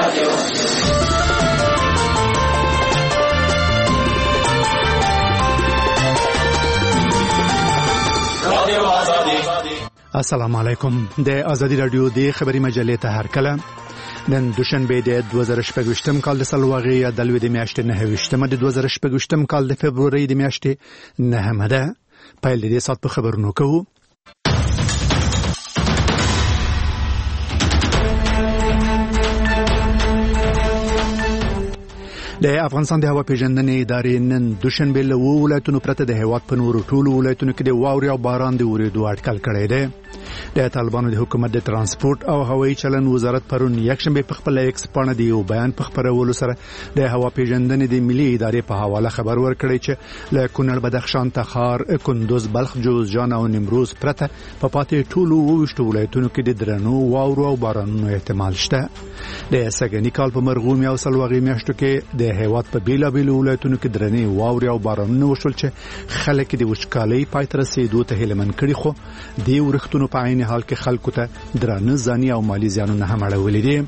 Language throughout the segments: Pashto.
السلام علیکم. د آزادی رادیو د خبری مجلې ته هرکله نن دوشنبه د 2018 کال د سلواغې یا د لوی د میاشتې 9 د 2018 کال د فبرवरी د میاشتې 9 ده. پیل دې سات په خبرونو کوو. د افغانستان د هوا پیژندنې ادارې نن دوشنبه له ولایتونو پرته د هیواد په نورو ټولو ولایتونو کې د واورې او باران د ورېدو اټکل کړی دی. د طالبانو د حکومت د ترانسپورت او هوایي چلن وزارت پرون یکشنبه په خپل ایکس باندې د یو بیان په خبرولو سره د هوا پیژندنې د ملي ادارې په حواله خبر ورکړی چې له کونړ، بدخشان، تخار، کندوز، بلخ، جوزجان او نیمروز پرته په پاتې ټولو وشتو ولایتونو کې د درنو واورو او بارانونو احتمال شته. د سګنی کال په مرغومي او سلواغې میاشتو کې د هیواد په بیلابیلو ولایتونو کې درنې واورې او بارانونه وشول چې خلک د وچکالۍ پای ته رسیدو ته هیلمن کړي، خو د ورښتونو په عین حال کې خلکو ته درانه ځاني او مالی زیانونه هم اړولي دي.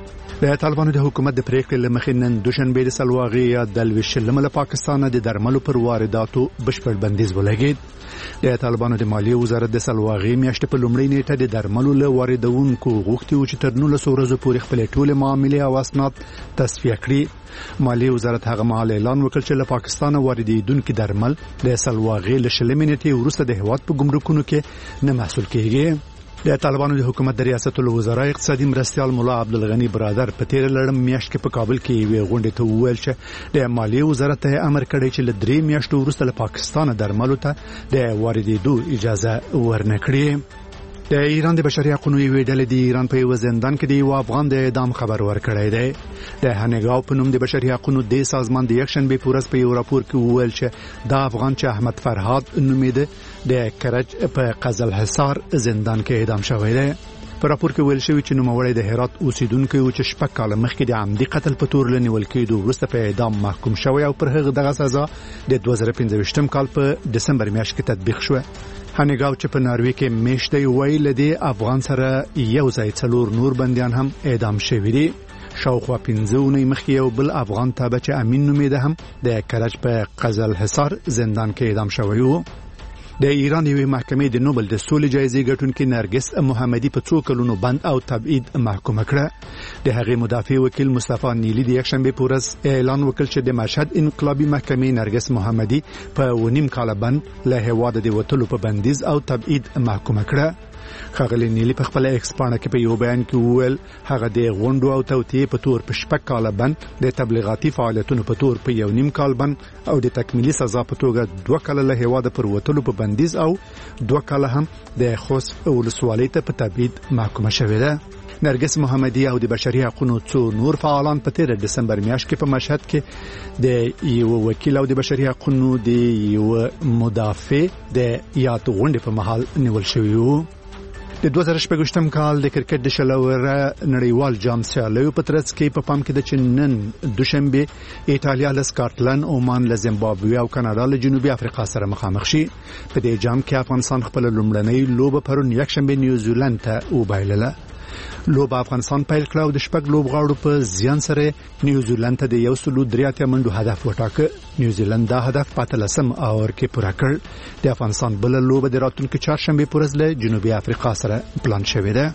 د طالبانو د حکومت د پریکړې لمخې نن دوشنبه د سلواغې یا د لوي شلم له پاکستان د درملو پر وارداتو بشپړ بندیز ولګید. د طالبانو د مالیې وزارت د سلواغې میاشتې په لومړۍ نیټه د درملو له واردونکو غوښتي و چې تر 19 ورځې پورې خپل ټول معاملې او اسناد تصفیه کړي. مالیې وزارت هغه مهال اعلان وکړ چې له پاکستان واردېدونکو درمل د سلواغې له شلمې نیټې وروسته د هیواد په ګمرکونو کې نه محصول کیږي. د طالبانو د حکومت د ریاست الوزرا اقتصادي مرستیال مولا عبدالغنی برادر په تیر لړم میاشت کې په کابل کې وی غونډه ته وویل چې د مالیې وزارت ته امر کړی چې له 3 میاشتو وروسته له پاکستان درملو ته د واردېدو اجازه ورنکړي. د ایران د بشري حقوقو یوې ډلې د ایران په یو زندان کې د یو افغان د اعدام خبر ورکړی دی. د هنګاو په نوم د بشري حقوقو د سازمان د یکشنبه پورس په یو راپور کې وویل چې دا افغان چې احمد فرهاد نومیده د کرج په قزل حصار زندان کې اعدام شوی دی. په راپور کې ویل شوی چې نوموړی د هرات اوسیدونکو و چې شپږ کاله مخکې د عمدي قتل په تور لنیول کېدو وروسته په اعدام محکوم شوی او پر هغه دغه سزا د 2015 کال په دسمبر میاشت کې تطبیق شو. هنګاو چې په ناروې کې میشته ویل دی افغان سره یو ځای څلور نور بنديان هم اعدام شوی دي. شاوخوا 15 مخکې یو بل افغان تابع چې امین نومیده هم د کرج په قزل حصار زندان کې اعدام شوی و. د ایران یوې محکمې د نوبل د سولې جایزې ګټونکې نرګس محمدي په 2 کلونو بند او تبعید محکومه کړه. د هغې مدافع وکیل مصطفی نیلی د یکشنبه پورس اعلان وکړ چې د مشهد انقلابي محکمې نرګس محمدي په 1.5 کال بند له هیواد د وټلو په بندیز او تبعید محکومه کړه. خغلی نیلی په خپل ایکس باندې کې په یو بیان کې وویل هغه د غونډو او توطئې په تور په 6 کال بند، د تبلیغاتي فعالیتونو په تور په 1.5 کال بند او د تکمیلي سزا په توګه 2 کال له هیواد پر وټلو په بندیز او 2 کال هم د خوست ولسوالۍ ته په تبعید محکومه شوې ده. نرګس محمدي او د بشري حقوقو څو نور فعالان په 13 دسمبر میاشت کې په مشهد کې د یو وکیل او د بشري حقوقو د یو مدافع د یاد غونډې په محل نیول شوی وو. د 2018 کال د کرکټ د شلوره نړیوال جام سیالیو په ترڅ کې په پام کې د چنن دوشنبه ایتالیا له سکاټلند، عمان له زیمبابوې او کاناډا له جنوبي افریقا سره مخامخ شي. په دې جام کې افغانستان خپل لومړنۍ لوبه پرون یکشنبه نیوزیلند ته وبایلله. لوب افغانستان پیل کړ او د شپږ لوبغاړو په زیان سره نیوزیلند ته د 103 منډو هدف وټاکه. نیوزیلند دا هدف په 13 اور کې پوره کړ. د افغانستان بل لوبه د راتلونکي چهارشنبه پورز له جنوبي افریقا سره پلان شوې ده.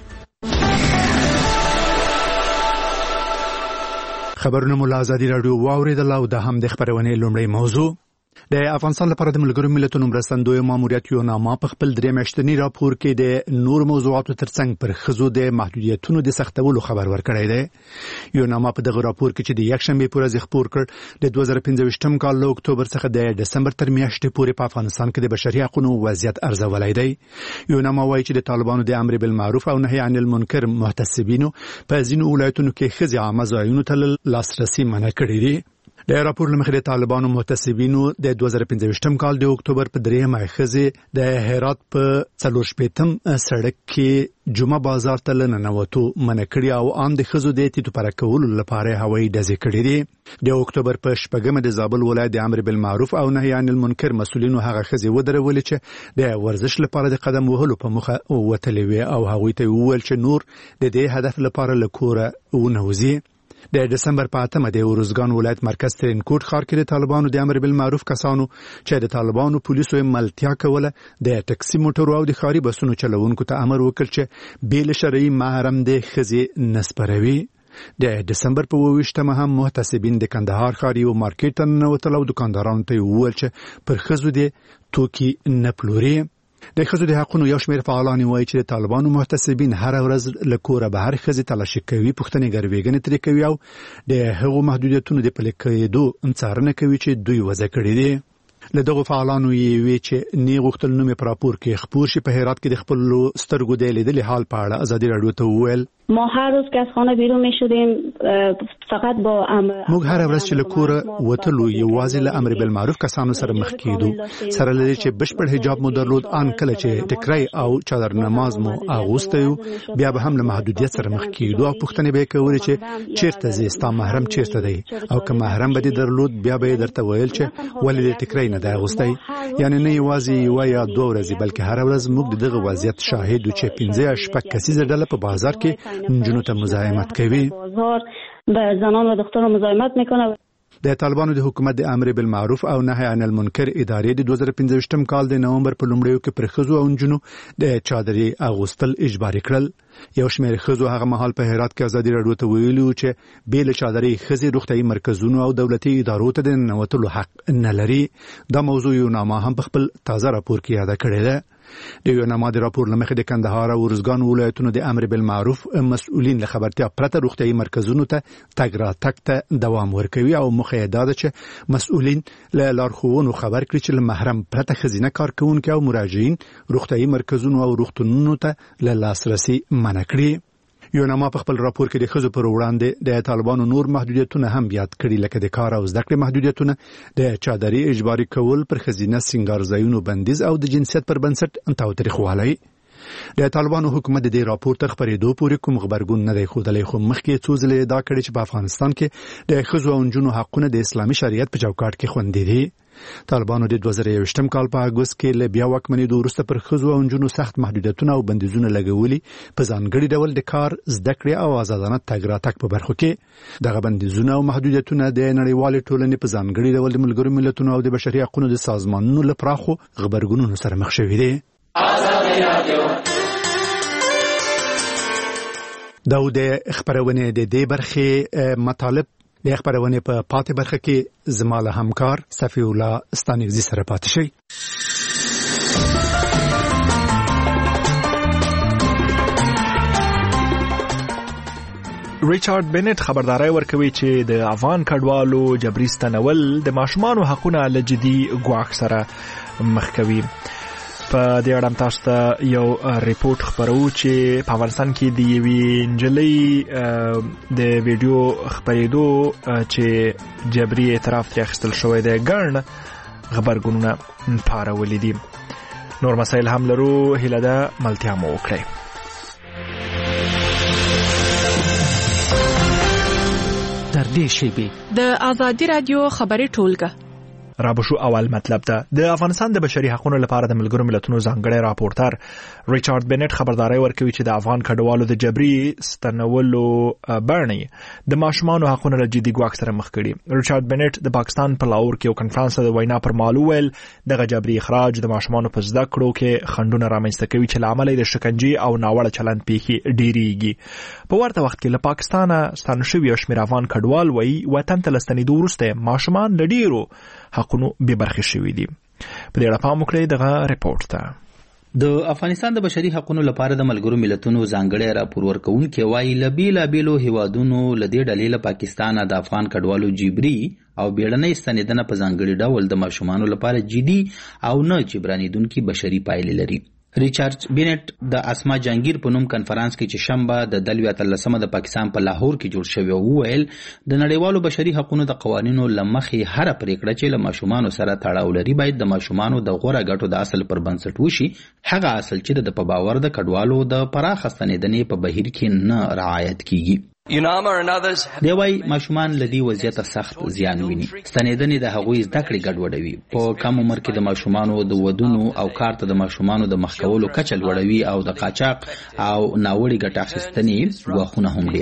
خبرونه مو له آزادی رادیو واوریدل او د هم د خبرونې لومړی موضوع. د افغانستان لپاره د ملګرو ملتونو مرستندوی ماموریت یو نامه په خپل 3 میاشتنی راپور کې د نور موضوعاتو ترڅنګ پر خزو د محدودیتونو د سختولو خبر ورکړی دی. یو نامه په دغه راپور کې چې د یکشنبه پورز خبر کړ د 2015 کال له اکتوبر څخه د دسمبر تر میاشتې پورې په افغانستان کې د بشري حقوقو وضعیت ارزولای دی. یو نامه وایي چې د طالبانو د امر بالمعروف او نهي عن المنکر محتسبینو په ځینو ولایتونو کې خزي عامه ځایونو ته لاسرسي منع کړی دی. د راپور لمخې د طالبانو محتسبینو د 2015 کال د اکتوبر په 3 خزي د هرات په 4 سړک کې جمعه بازار ته لننوتو منع کړی او ان د خزو د تیتو پر کولو لپاره هوایي ډزې کړې دي. د اکتوبر په 8 د زابل ولایت د امر بالمعروف او نهي عن المنکر مسؤلینو هغه خزي ودرول چې د ورزش لپاره د قدم وهلو په مخه وتلې او هغه ته وویل چې نور د دې هدف لپاره لکوره ونوځي. د دسمبر په 8 د ارزګان ولایت مرکز ترینکوټ ښار کې د طالبانو د امر بالمعروف کسانو چې د طالبانو پولیسو ملتیا کوله د ټکسي موټرو او د ښاري بسونو چلوونکو ته امر وکړ چې بیل شرعي محرم د ښځې نسپروي. د دسمبر په 28 هم محتسبین د کندهار ښار یو مارکیټ ته ننوتل او دکاندارانو ته وویل چې پر ښځو د توکي نه پلوري. د ښځو د حقونو یو شمېر فعالان وایي چې د طالبانو محتسبین هر ورځ له کوره بهر ښځې تلاشي کوي، پوښتنې ګروېږنې ترې کوي او د هغو محدودیتونو د پلي کېدو څارنه کوي چې دوی وضع کړي دي. له دغو فعالانو یې وی چې نه غوښتل نوم په راپور کې خپور شي. په هرات کې د خپل سترګو د لیدلې حال په اړه ازادي رادیو ته وویل ما هر روز که از خانه بیرون می شدیم فقط با موږ هر ورځ چې له کوره وتلو یوازې له امر بالمعروف کسانو سره مخ کېدو، سره لري چې بشپړ حجاب مو درلود. ان کله چې ټکرای او چادر نماز مو اغوستیو بیا به هم له محدودیت سره مخ کېدو او پوښتنې به کولې چې چیرته زی ستا محرم چیرته دی او که محرم به درلود بیا به درته ویل چې ولې د ټکرای نه دی اغوستی. یعنی نه یوازې یو یا دوه ورځې بلکې هر ورځ موږ دغه وضعیت شاهد یو چې 15 کسیزه ډله په بازار کې نجونو ته مزاحمت کوي. به زنان و دختران مزاحمت میکنه. د طالبانو د حکومت د امر بالمعروف او نهی عن المنکر ادارې د 2015 کال د نومبر په لومړیو کې پر ښځو او نجونو د چادرې اغوستل اجباري کړل. یو شمېر ښځو هغه مهال په هرات کې ازادي رادیو ته ویلي چې بې له چادرې ښځې روغتیايي مرکزونو او دولتي ادارو ته د ننوتلو حق نه لري. دا موضوع یو نامه هم په خپل تازه راپور کې یاده کړې ده. د یو نامه د راپور له مخې د کندهار او ارزګان ولایتونو د امر بالمعروف مسؤلین له خبرتیا پرته روغتیايي مرکزونو ته تګ راتګ ته دوام ورکوي او موخه یې دا ده چې مسؤلین له لارښوونو خبر کړي چې له محرم پرته ښځینه کارکوونکي او مراجعین روغتیايي مرکزونو او روغتونونو ته له لاسرسي منع کړي. یو نامه په خپل راپور کې د ښځو پر وړاندې د طالبانو نور محدودیتونه هم یاد کړي، لکه د کار او زده کړې محدودیتونه، د چادرې اجباري کول، پر ښځینه سینګار ځایونو بندیز او د جنسیت پر بنسټ تاوتریخوالی. د طالبانو حکومت د دې راپور تر خبرېدو پورې کوم غبرګون نه دی ښودلی، خو مخکې څو ځلې ادعا کړې چې په افغانستان کې د ښځو او نجونو حقونه د اسلامي شریعت په چوکاټ کې خوندي دي. طالبانو د 2021 کال په اګوست کې له بیا واکمنېدو وروسته پر ښځو او نجونو سخت محدودیتونه او بندیزونه لګولي، په ځانګړي ډول د کار، زده کړې او آزادانه تګ راتګ په برخو کې. دغه بندیزونه او محدودیتونه د نړیوالې ټولنې په ځانګړي ډول د ملګرو ملتونو او د بشري حقوقو د سازمانونو له پراخو غبرګونونو سره مخ شوي دي. دا د خبرونې د دې برخې مطالب د خبرونې په پاتې برخه کې زما له همکار صفی الله ستانګزي سره پاتې شي. ریچارډ بینټ خبرداري ورکوي چې د افغان کډوالو جبري ستنول د ماشومانو حقونه له جدي ګواښ سره مخ کوي. په دې اړه تاسو ته یو ریپورت خبرو چې په افغانستان کې د یوې نجلۍ د ویډیو خبرېدو چې جبري اعتراف ترې اخیستل شوی دی ګڼ غبرګونونه پارولي دي. نور مسایل هم لرو، هیله ده ملتیا مو وکړئ. در دې شیبې د ازادي رادیو خبري ټولګه رابشو اول مطلب ده. د افغانستان د بشري حقوقو لپاره د ملګرو ملتونو ځانګړی راپورټر ریچارډ بینټ خبرداري ورکوي چې د افغان کډوالو د جبري ستنولو بڼې د ماشومانو حقوقو له جدي ګواښ سره مخ کړي. ریچارډ بینټ د پاکستان په لاهور کې یو کنفرانس د وینا پر مهال وویل دغه جبري اخراج د ماشومانو په زده کړو کې خنډونه رامنځته کوي چې له امله د شکنجې او ناوړه چلند پیښې ډېریږي. په ورته وخت کې له پاکستانه ستانه شوي یو شمېر افغان کډوال وایي وطن ته له ستنېدو وروسته ماشومان له ډېرو حقونو بې برخې شوي دي. په دې اړه پام وکړئ دغه ریپورت ته. د افغانستان د بشري حقوقو لپاره د ملګرو ملتونو ځانګړی راپور ورکوونکی وایي له بیلابیلو هیوادونو له دې ډلې له پاکستانه د افغان کډوالو جبري او بیړنۍ ستنېدنه په ځانګړي ډول د ماشومانو لپاره جدي او نه جبرانېدونکي بشري پایلې لري. ریچارډ بینټ د اسما جانگیر په نوم کنفرانس کې چې شنبه د 13 د پاکستان په لاهور کې جوړ شوی وویل د نړیوالو بشري حقوقو د قوانینو لمخې هر پریکړه چې له ماشومانو سره تړاو لري باید د ماشومانو د غوړه ګټو د اصل پر بنسټ وشي، هغه اصل چې د په باور د کډوالو د پراخ ستنېدنې په بهیر کې نه رعایت کیږي. دی وایي ماشومان له دې وضعیته سخت زیان ویني. ستنېدنې د هغوی زده کړې ګډوډوي، په کم عمر کې د ماشومانو د ودونو او کار ته د ماشومانو د مخ کولو کچه لوړوي او د قاچاق او ناوړي ګټه اخیستنې ګواښونه هم ډېروي.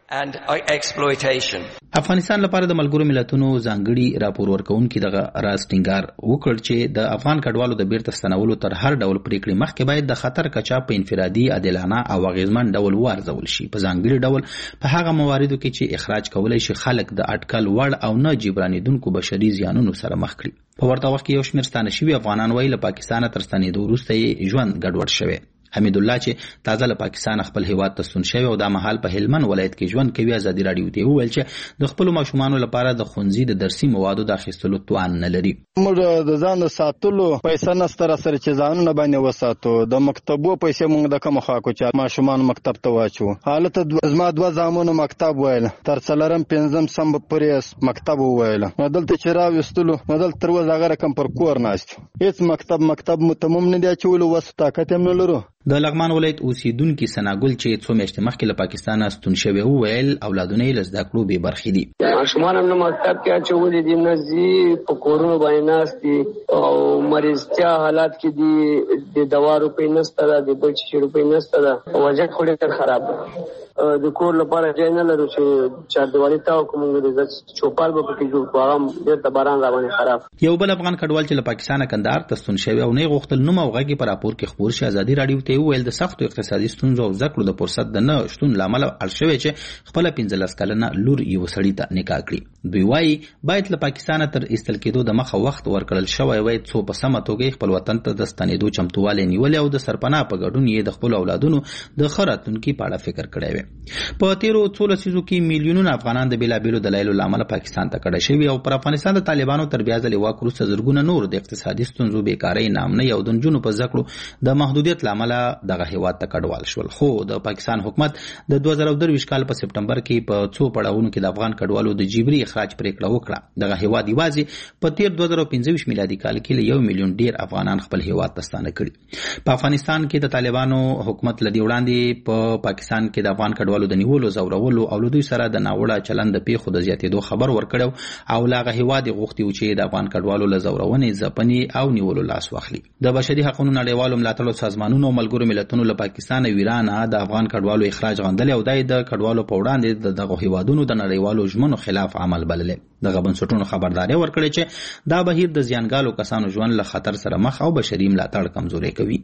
and exploitation. افغانستان لپاره د ملګرو ملتونو ځانګړي راپور ورکوونکي دغه راز ټینګار وکړ چې د افغان کډوالو د بیرته ستنولو تر هر ډول پریکړې مخکې باید د خطر کچا په انفرادي عادلانه او اغیزمن ډول وارزول شي، په ځانګړي ډول په هغه مواردو کې چې اخراج کولای شي خلک د اټکل وړ او نه جبرانیدونکو بشري زیانونو سره مخ کړي. په ورته وخت کې یو شمېر ستانه شوي افغانان وایي له پاکستانه تر ستنېدو وروسته یې ژوند ګډوډ شوی. حمید الله چې تازه له پاکستان خپل هیواد ته ستون شوی او د مهال په هلمند ولایت کې ژوند کوي، ازادي راډیو ته وویل چې د خپل ماشومانو لپاره د ښوونځي د درسي موادو د اخیستلو توان نه لري. موږ د ځان د ساتلو پیسې نشته سره چې ځانونه باندې وساتو، د مکتبو پیسې موږ د کوم خوا کو چې ماشومان مکتب ته واچو. حالت زما دوه زامنو مکتب وایل تر څلورم پنځم سم پرې مکتب وایل، دلته چې راوستلو دلته تر وزغه رقم پر کور ناست، هیڅ مکتب متمم نه دی چولو وس طاقت هم نه لرو. د لغمان ولایت اوسیدونکي سناګل چې څو میاشتې مخکې له پاکستانه ستون شوی وویل اولادونه یې له زده کړو بې برخې دي. ماشومان هم نه مکتب کې اچولي دي، نه ځي، په کورونو باندې ناست دي او مریضتیا حالات کې دي، د دوا روپۍ نشته ده، د بل شي روپۍ نشته ده، وضعیت خو ډېر خراب ده. د کور لپاره ځای نه لرو چې چاردیوالي تاو کوم د چوپال به پکې جوړ کړو، هغه ډېر د باران را باندې خراب. یو بل افغان کډوال چې له پاکستانه کندهار ته ستون شوی او نه یې غوښتل نوم او غږ په راپور کې خپور شي، ازادي راډیو ته وویل د سختو اقتصادي ستونزو او زده کړو د فرصت د نه شتون له امله اړ شوی چې خپله 15 کلنه لور یو سړي ته نکاح کړي. دوی وایي باید له پاکستانه تر ایستل کېدو د مخه وخت ورکړل شوی وای څو په سمه توګه خپل وطن ته د ستنېدو چمتووالی نیولې او د سرپناه په ګډون یې د خپل اولادونو د ښه راتلونکي په اړه فکر کړی وي. په تیرو څو لسیزو کې میلیونونه افغانان د بېلابېلو دلایلو له امله پاکستان ته کډه شوي او پر افغانستان د طالبانو تر بیا ځلې واک وروسته زرګونه نور د اقتصادي ستونزو، بیکارۍ، ناامنۍ او د نجونو په زده کړو د محدودیت له امله دغه هیواد ته کډوال شول. خو د پاکستان حکومت د 2023 کال په سپټمبر کې په څو پړاوونو کې د افغان کډوالو د جبري اخراج پریکړه وکړه. دغه هیواد یوازې په تیر 2015 میلادي کال کې له 1 میلیون ډیر افغانان خپل هیواد ته ستانه کړي. په افغانستان کې د طالبانو حکومت لدی وړاندې په پاکستان کې د افغان کډوالو د نیولو، زورولو او له دوی سره د ناوړه چلند د پیښو د زیاتېدو خبر ورکړو او لاغه هیواد غوښتي و چې د افغان کډوالو له زورونې، ځپنې او نیولو لاس واخلي. د بشري حقوقو نړیوالو ملاتړو سازمانونو او ملګرو ملتونو له پاکستان او ایران د افغان کډوالو اخراج غندل او د کډوالو په وړاندې دغه هیوادونو د نړیوالو ژمنو خلاف عمل بللې. دغه بنسټونو خبرداري ورکړې چې دا بهیر د زیانګالو کسانو ژوند له خطر سره مخ او بشري ملاتړ کمزوري کوي.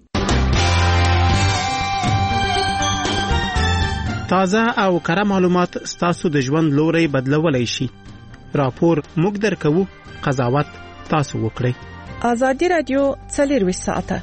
تازه او کره معلومات ستاسو د ژوند لوري بدلولای شي. راپور موږ درکو، قضاوت تاسو وکړئ. ازادي رادیو 24 ساعته.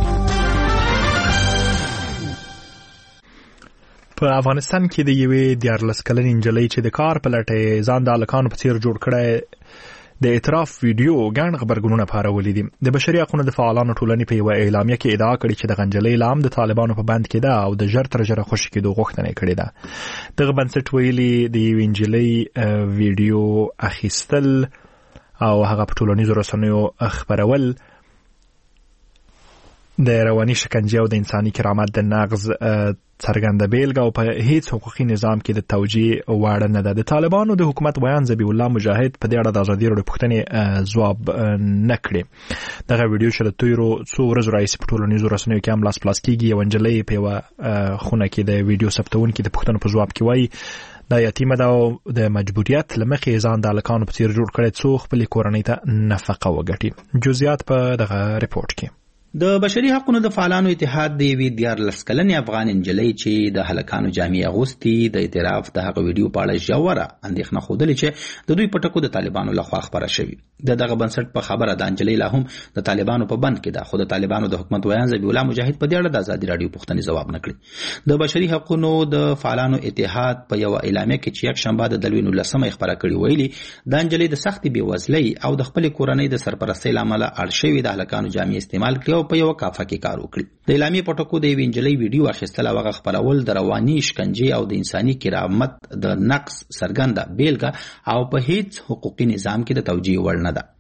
په افغانستان کې د یوې 14 کلنې نجلۍ چې د کار په لټه ځان د الکانو په څیر جوړ کړی د اعتراف ویډیو ګڼ خبرګونونه پارولې دي. د بشري حقوقو د فعالانو ټولنې په یو اعلامیه کې ادعا کړې چې د غنجلۍ لام د طالبانو په بند کې ده او د ژر تر ژره خوشي کېدو غوښتنه کړې ده. دغه بنسټ ویلي د یوې نجلۍ ویډیو اخیستل او هغه په ټولنیزو رسنیو خپرول د رواني شکنجه او د انساني کرامت د نقض څرګنده بیلګه او په هیڅ حقوقي نظام کې د توجیه وړ نه ده. د طالبانو د حکومت بیان ذبیح الله مجاهد په دې اړه د ازادي راډیو پوښتنې ځواب نه کړی. دغه ویډیو چې د تیرو څو ورځو راهیسې په ټولنیزو رسنیو کې هم لاس پلاس کېږي. یوه نجلۍ په یوه خونه کې د ویډیو ثبتونکي د پوښتنو په ځواب کې وایي دا یتیمه ده او د مجبوریت له مخې ځان د هلکانو په څیر جوړ کړی څو خپلې کورنۍ ته نفقه وګټي. جزئیات په دغه ریپورت کې. د بشري حقوقو د فعالانو اتحاد د یوې 14 کلنې افغان نجلۍ چې د هلکانو جامې اغوستي د اعتراف د هغه ویډیو په اړه ژوره اندېښنه ښودلې چې د دوی په ټکو د طالبانو لخوا خپره شوې. دغه بنسټ په خبره د نجلۍ لا هم د طالبانو په بند کې ده، خو د طالبانو د حکومت ویان ذبیح الله مجاهد په دې اړه د ازادي راډیو پوښتنې ځواب نه کړی. د بشري حقوقو د فعالانو اتحاد په یو اعلامیه کې چې یک شنبه د دلوي 19 خبره کړې ویلي د نجلۍ د سختي بېوزلۍ او د خپل کورنۍ د سرپرستۍ له امله اړ شوې د هلکانو جامې استعمال کړي او په یو کافه کې کار وکړي. د اعلامیې په ټکو د یوې نجلۍ ویډیو اخیستل او هغه خپرول د رواني شکنجې او د انساني کرامت د نقض څرګنده بیلګه او په هیڅ حقوقي نظام کې د توجیه وړ نه ده.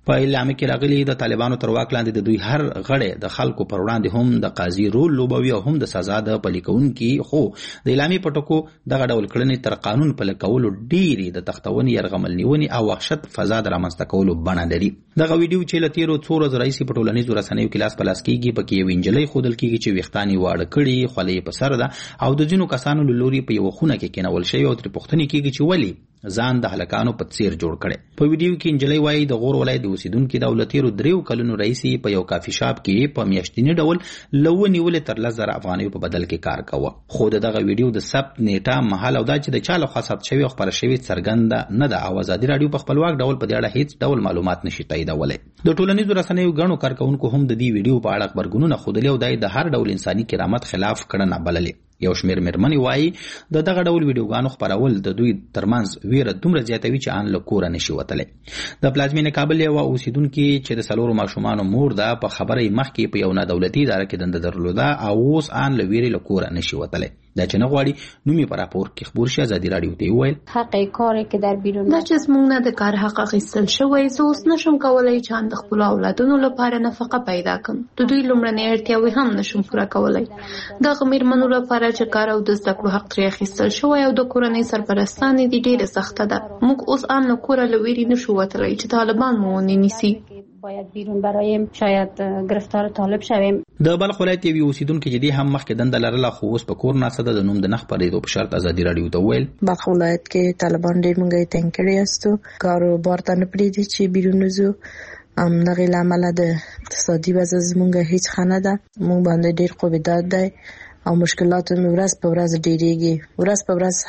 په اعلامیه کې راغلي د طالبانو تر واک لاندې د دوی هر غړی د خلکو پر وړاندې هم د قاضي رول لوبوي او هم د سزا د پلي کوونکي، خو د اعلامیې په ټکو دغه ډول کړنې تر قانون پلي کولو ډېرې د تختونې، یرغمل نیونې او وحشت فضا د رامنځته کولو بڼه لري. دغه ویډیو چې له تېرو څو ورځو راهیسې په ټولنیزو رسنیو کې لاس په لاس کېږي، پکې یوه نجلۍ ښودل کېږي چې ویښتان یې واړه کړي، خولۍ یې په سر ده او د ځینو کسانو له لوري په یوه خونه کې کېنول شوې او ترې پوښتنې کېږي چې ولې ځان د هلکانو په څیر جوړ کړي. په ویډیو کې نجلۍ وایي د غور ولایت د اوسیدونکي د تېرو 3 کلونو راهیسې په یو کافي شاپ کې په میاشتني ډول له ونیولې تر 10,000 افغانیو په بدل کې کار کوه. خو دغه ویډیو د ثبت نیټه، مهال او دا چې د چا لخوا ثبت شوی او خپاره شوی څرګنده نه ده او ازادي راډیو په خپلواک ډول په دې اړه هیڅ ډول معلومات نشي تاییدولی. د ټولنیزو رسنیو ګڼو کارکونکو هم د دې ویډیو په اړه خبرګونونه ښودلي او دا د هر ډول انساني کرامت خلاف کړنه بللې. یو شمېر مېرمنې وایي د دغه ډول ویډیوګانو خپرول د دوی ترمنځ ویره دومره زیاتوي چې ان له کوره نشي وتلی. د پلازمینې کابل یوه اوسیدونکي چې د 4 ماشومانو مور ده په خبره یې مخکې په یو نادولتي اداره کې دنده درلوده او اوس ان له ویرې له کوره نشي وتلی. دا چې نه غواړي نوم یې په راپور کې خبر شي. ازادي راډیو ته وویل حق کاری که در بیرون دا چې زموږ نه د کار حق اخیستل شوی، زه اوس نشم کولی چې د خپلو اولادونو لپاره نفقه پیدا کړم. د دوی لومړنۍ اړتیاوې هم نشم پوره کولی. دغه مېرمنو لپاره چې کار او د زده کړو حق ترې اخیستل شوی او د کورنۍ سرپرستانې دي ډېره سخته ده. موږ اوس ان له کوره له ویرې نشو وتلی چې طالبان مو ونیسي. باید بیرون برایم شاید گرفتار طالب شویم. د بلخ ولایت یوې اوسیدونکي چې دې هم مخکې دنده لرله خو اوس په کور ناسته ده، د نوم د نه خپرېدو په شرط ازادي راډیو ته وویل بلخ ولایت کې طالبان ډېر موږ یې تنګ کړي یاستو، کاروبار ته نه پرېږدي چې بیرون وځو. همدغې له امله د اقتصادي وضع زموږ هیڅ ښه نه ده. موږ باندې ډېر قوبېدات دی او مشکلات مې ورځ په ورځ ډېرېږي. ورځ په ورځ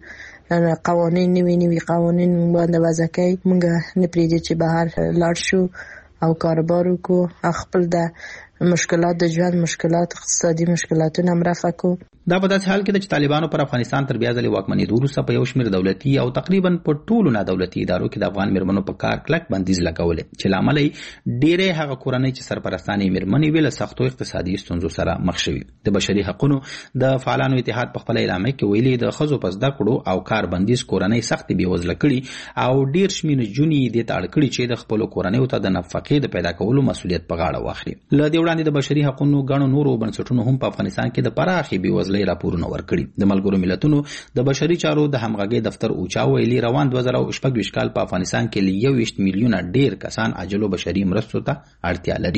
هر قوانین نوي قوانین موږ باندې وضع کوي. موږ نه پرېږدي چې بهر لاړ شو او کاروبار وکړو، خپل د مشکلات د ژوند مشکلات، اقتصادي مشکلاتونه هم رفع کړو. دا په داسې حال کې ده چې طالبانو پر افغانستان تر بیا ځلې واکمنېدو وروسته په یو شمېر دولتي او تقریبا په ټولو نادولتي ادارو کې د افغان مېرمنو په کار کلک بندیز لګولی چې له امله یې ډېرې هغه کورنۍ چې سرپرستانې مېرمنې وې له سختو اقتصادي ستونزو سره مخ شوي. د بشري حقونو د فعالانو اتحاد په خپله اعلامیه کې ویلي د ښځو په زده کړو او کار بندیز کورنۍ سختې بېوزله کړي او ډېر شمېر نجونې یې دې ته اړ کړي چې د خپلو کورنیو ته د نفقې د پیدا کولو مسؤلیت په غاړه واخلي. له دې وړاندې د بشري حقونو ګڼو نورو بنسټونو هم په افغانستان کې د پراخې بېوزلۍ راپورونه ورکړي. د ملګرو ملتونو د بشري چارو د همغږۍ دفتر اوچا ویلي روان 2026 کال په افغانستان کې له 21 میلیونه ډېر کسان عاجلو بشري مرستو ته اړتیا لري.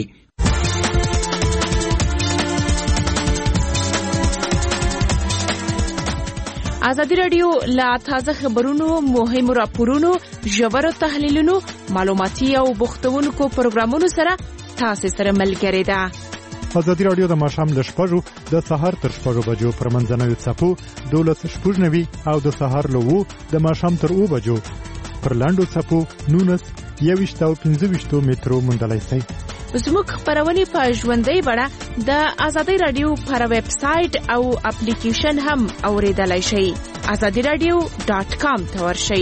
ازادي راډیو لا تازه خبرونو، مهمو راپورونو، ژورو تحلیلونو، معلوماتي او بوختونکو پروګرامونو سره تاسو سره ملګری ده. ازادي راډیو د ماښام له 6 د سهار تر 6 بجو پر منځنوي څپو 12:09 او د سهار له 2 د ماښام تر 2 بجو پر لاندو څپو 19 21 او 25 مترو موندلای شئ. زموږ خبرونه په ژوندۍ بڼه د ازادي راډیو پر ویب سټ او اپلیکیشن هم اوریدلای شئ. azadiradio.com ته ورشئ.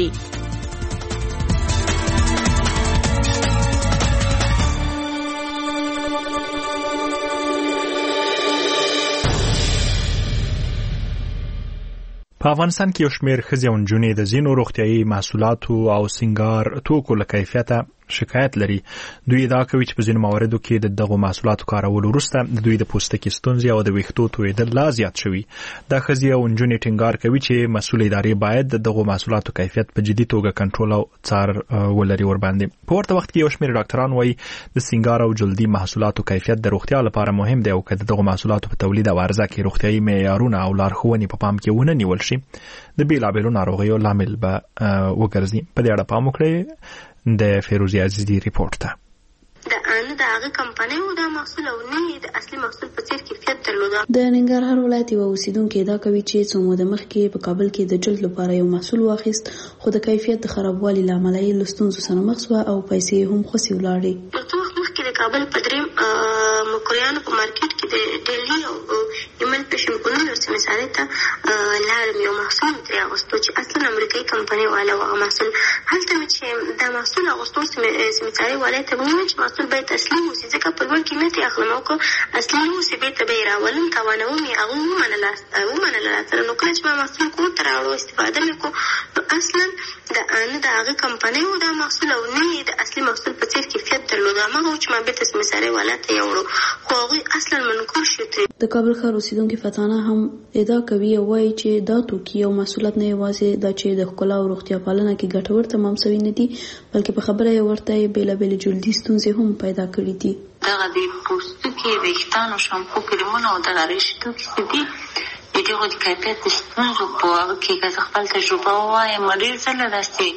په افغانستان کې یو شمېر ښځې او نجونې د ځینو روغتیايي محصولاتو او سینګار توکو له کیفیته شکایت لري. دوی ادعا کوي چې په ځینو مواردو کې د دغو محصولاتو کارولو وروسته د دوی د پوستکي ستونزې او د ویښتو تویېدل لا زیات شوي. دا ښځې او نجونې ټینګار کوي چې مسؤل ادارې باید د دغو محصولاتو کیفیت په جدي توګه کنټرول او څار ولري ورباندې. په ورته وخت کې یو شمېر ډاکټران وایي د سینګار او جلدي محصولاتو کیفیت د روغتیا لپاره مهم دی او که د دغو محصولاتو په تولید او عرضه کې روغتیايي معیارونه او لارښوونې په پام کې ونه نیول شي د بیلابیلو ناروغیو لامل به وګرځي. په دې اړه پام وکړئ. د فیروزی عزیزی ریپورت ته د هغه کمپنۍ او د محصول او نه د اصلي محصول په څیر کیفیت درلوده. د ننګرهار ولایت یو اوسیدونکو ادعا کوي چې څو موده مخکې په کابل کې د جلد لپاره یو محصول واخیست خو د کیفیت د خرابوالي له امله یې له ستونزو سره مخ شوه او پیسې هم خوسي ولاړې. څو وخت مخکې د کابل په دریم مکریانو په مارکیټ کې د ډیلی او ایمل پیشن په نوم سره مثال ته لاړم یو محصول ترې اغوستو چې اصلا امریکایي کمپنۍ والا هغه محصول هلته مې چې دا محصول اغوستو سمېڅاري والا ته ویل چې محصول باید اصلي اوسي ځکه په لوړ قیمت یې اخلم او که اصلي نه اوسي بېرته به یې راولم تاوانوم یې هغه ومنله سره. نو کله چې ما محصول کور ته راوړو استفاده مې کړو نو اصلا د هغه کمپنۍ و دا محصول او نه د اصلي محصول په څیر کیفیت درلود. هغه چې ما به تاسو مثال ولاته یوړو خو هغه اصلا منکر شو. د کابل ښار اوسیدونکو فتانه هم ادعا کوي او وايي چې دا توکي او محصولات نه یوازې د چې د ښکلا او روغتیا پالنه کې ګټور تمام شوي نه دي بلکې په خبره یې ورته بیلابېل جلدي ستونزې هم پیدا کړي دي. دغه د پوستکي ویښتانو شامپو کریمونه او دغه ریشې توکي دي د دغو د کیفیت د ستونزو په هغه کې که زه خپل تجربه ووایم ډېر ځله داسې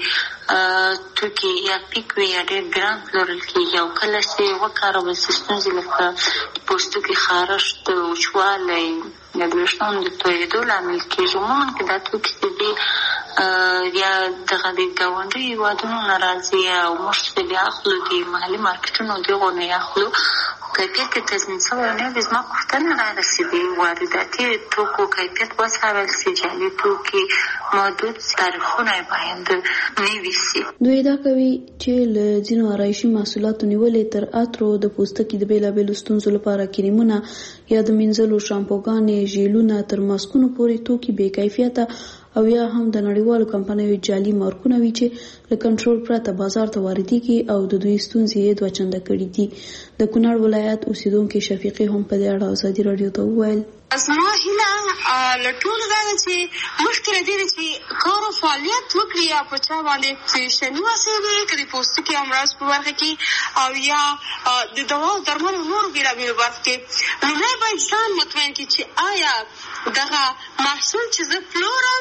توکي یا پیک وي یا ډېر ګران پلورل کېږي او کله چې وکارول شي ستونزې لکه د پوستکي خارښت وچوالی یا د ویښتانو د تویېدو لامل کېږي. عموما که دا توکي چې دي یا دغه د ګاونډي هېوادونو نه راځي او موږ چې بیا اخلو د محلي مارکېټونو دغو نه یې اخلو کیفیت کې تضمین شوی نه وي. زما پوښتنه رارسېدې وارداتي توکو کیفیت وڅارل شي، جعلي توکي محدود تعرفونه یې باید نوي شي. دوی ادعا کوي چې له ځینو آرایشي محصولاتو نیولې تر عطرو د پوستکي د بېلابېلو ستونزو لپاره کریمونه یا د مینځلو شامپوګانې ژیلونه تر ماسکونو پورې توکي بې کیفیته او یا هم د نړیوالو کمپنیو جعلي مارکونه وي چې له کنټرول پرته بازار ته واردېږي او د دوی ستونزې یې دوه چنده کړي دي. د کونړ ولایت اوسیدونکي شفیقي هم په دې اړه ازادي راډیو ته وویل زما هیله له ټولو دا ده چې مخکې له دې نه چې کار او فعالیت وکړي یا په چا باندې فیشني وسیلې که د پوستکي امراض په برخه کې او یا د دوا او درملو نورو بېلابېلو برخو کې لومړی باید ځان مطمئن کړي چې آیا دغه محصول چې زه پلورم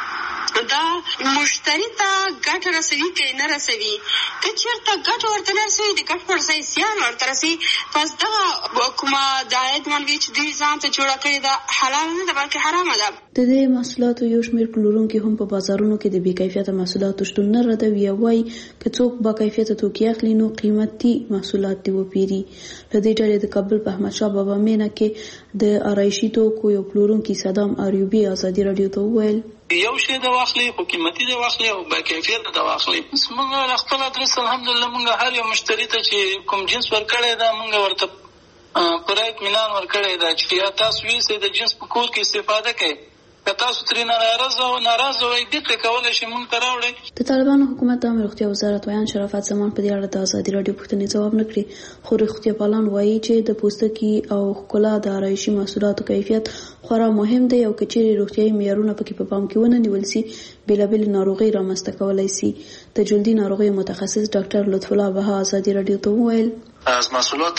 دا مشتری ته ګټه رسوي که نه رسوي. که چېرته ګټه ورته نه رسوي د ګټ پر ځای زیان ورته رسوي پس دغه کومه د عاید منبع چې دوی ځان ته جوړه کړې ده حلال نه ده بلکې حرامه ده. د دې محصولاتو یو شمېر پلورونکي هم په بازارونو کې د بې کیفیته محصولاتو شتون نه ردوي او وایي که څوک با کیفیته توکي اخلي نو قیمتي محصولات دې وپېري. له دې ډلې د کابل په احمدشاه بابا مینه کې د آرایشي توکو یو پلورونکي صدام آریوبي ازادي راډیو ته وویل یو شی د واخلي خو قیمتي د واخلي او با کیفیت د واخلي. موږ خپل ادرس الحمدلله موږ هر یو مشتری ته چې کوم جنس ورکړی دا موږ ورته پر اطمینان ورکړی دا چې یا تاسو یې د جنس په کور کې استفاده کوئ که تاسو ترې ناراضه وئ دې کولی شئ موږ ته راوړئ. د طالبانو حکومت د عامه روغتیا وزارت ویان شرافت زمان په دې اړه د ازادي راډیو پوښتنې ځواب نه کړي خو روغتیا پالان وایي چې د پوستکي او ښکلا د آرایشي محصولاتو کیفیت خورا مهم دی او که چیرې روغتیایي معیارونه پکې په پام کې ونه نیول شي بېلابېلې ناروغۍ رامنځته کولی شي. د جلدي ناروغیو متخصص ډاکټر لطف الله بها ازادي راډیو ته وویل از محصولات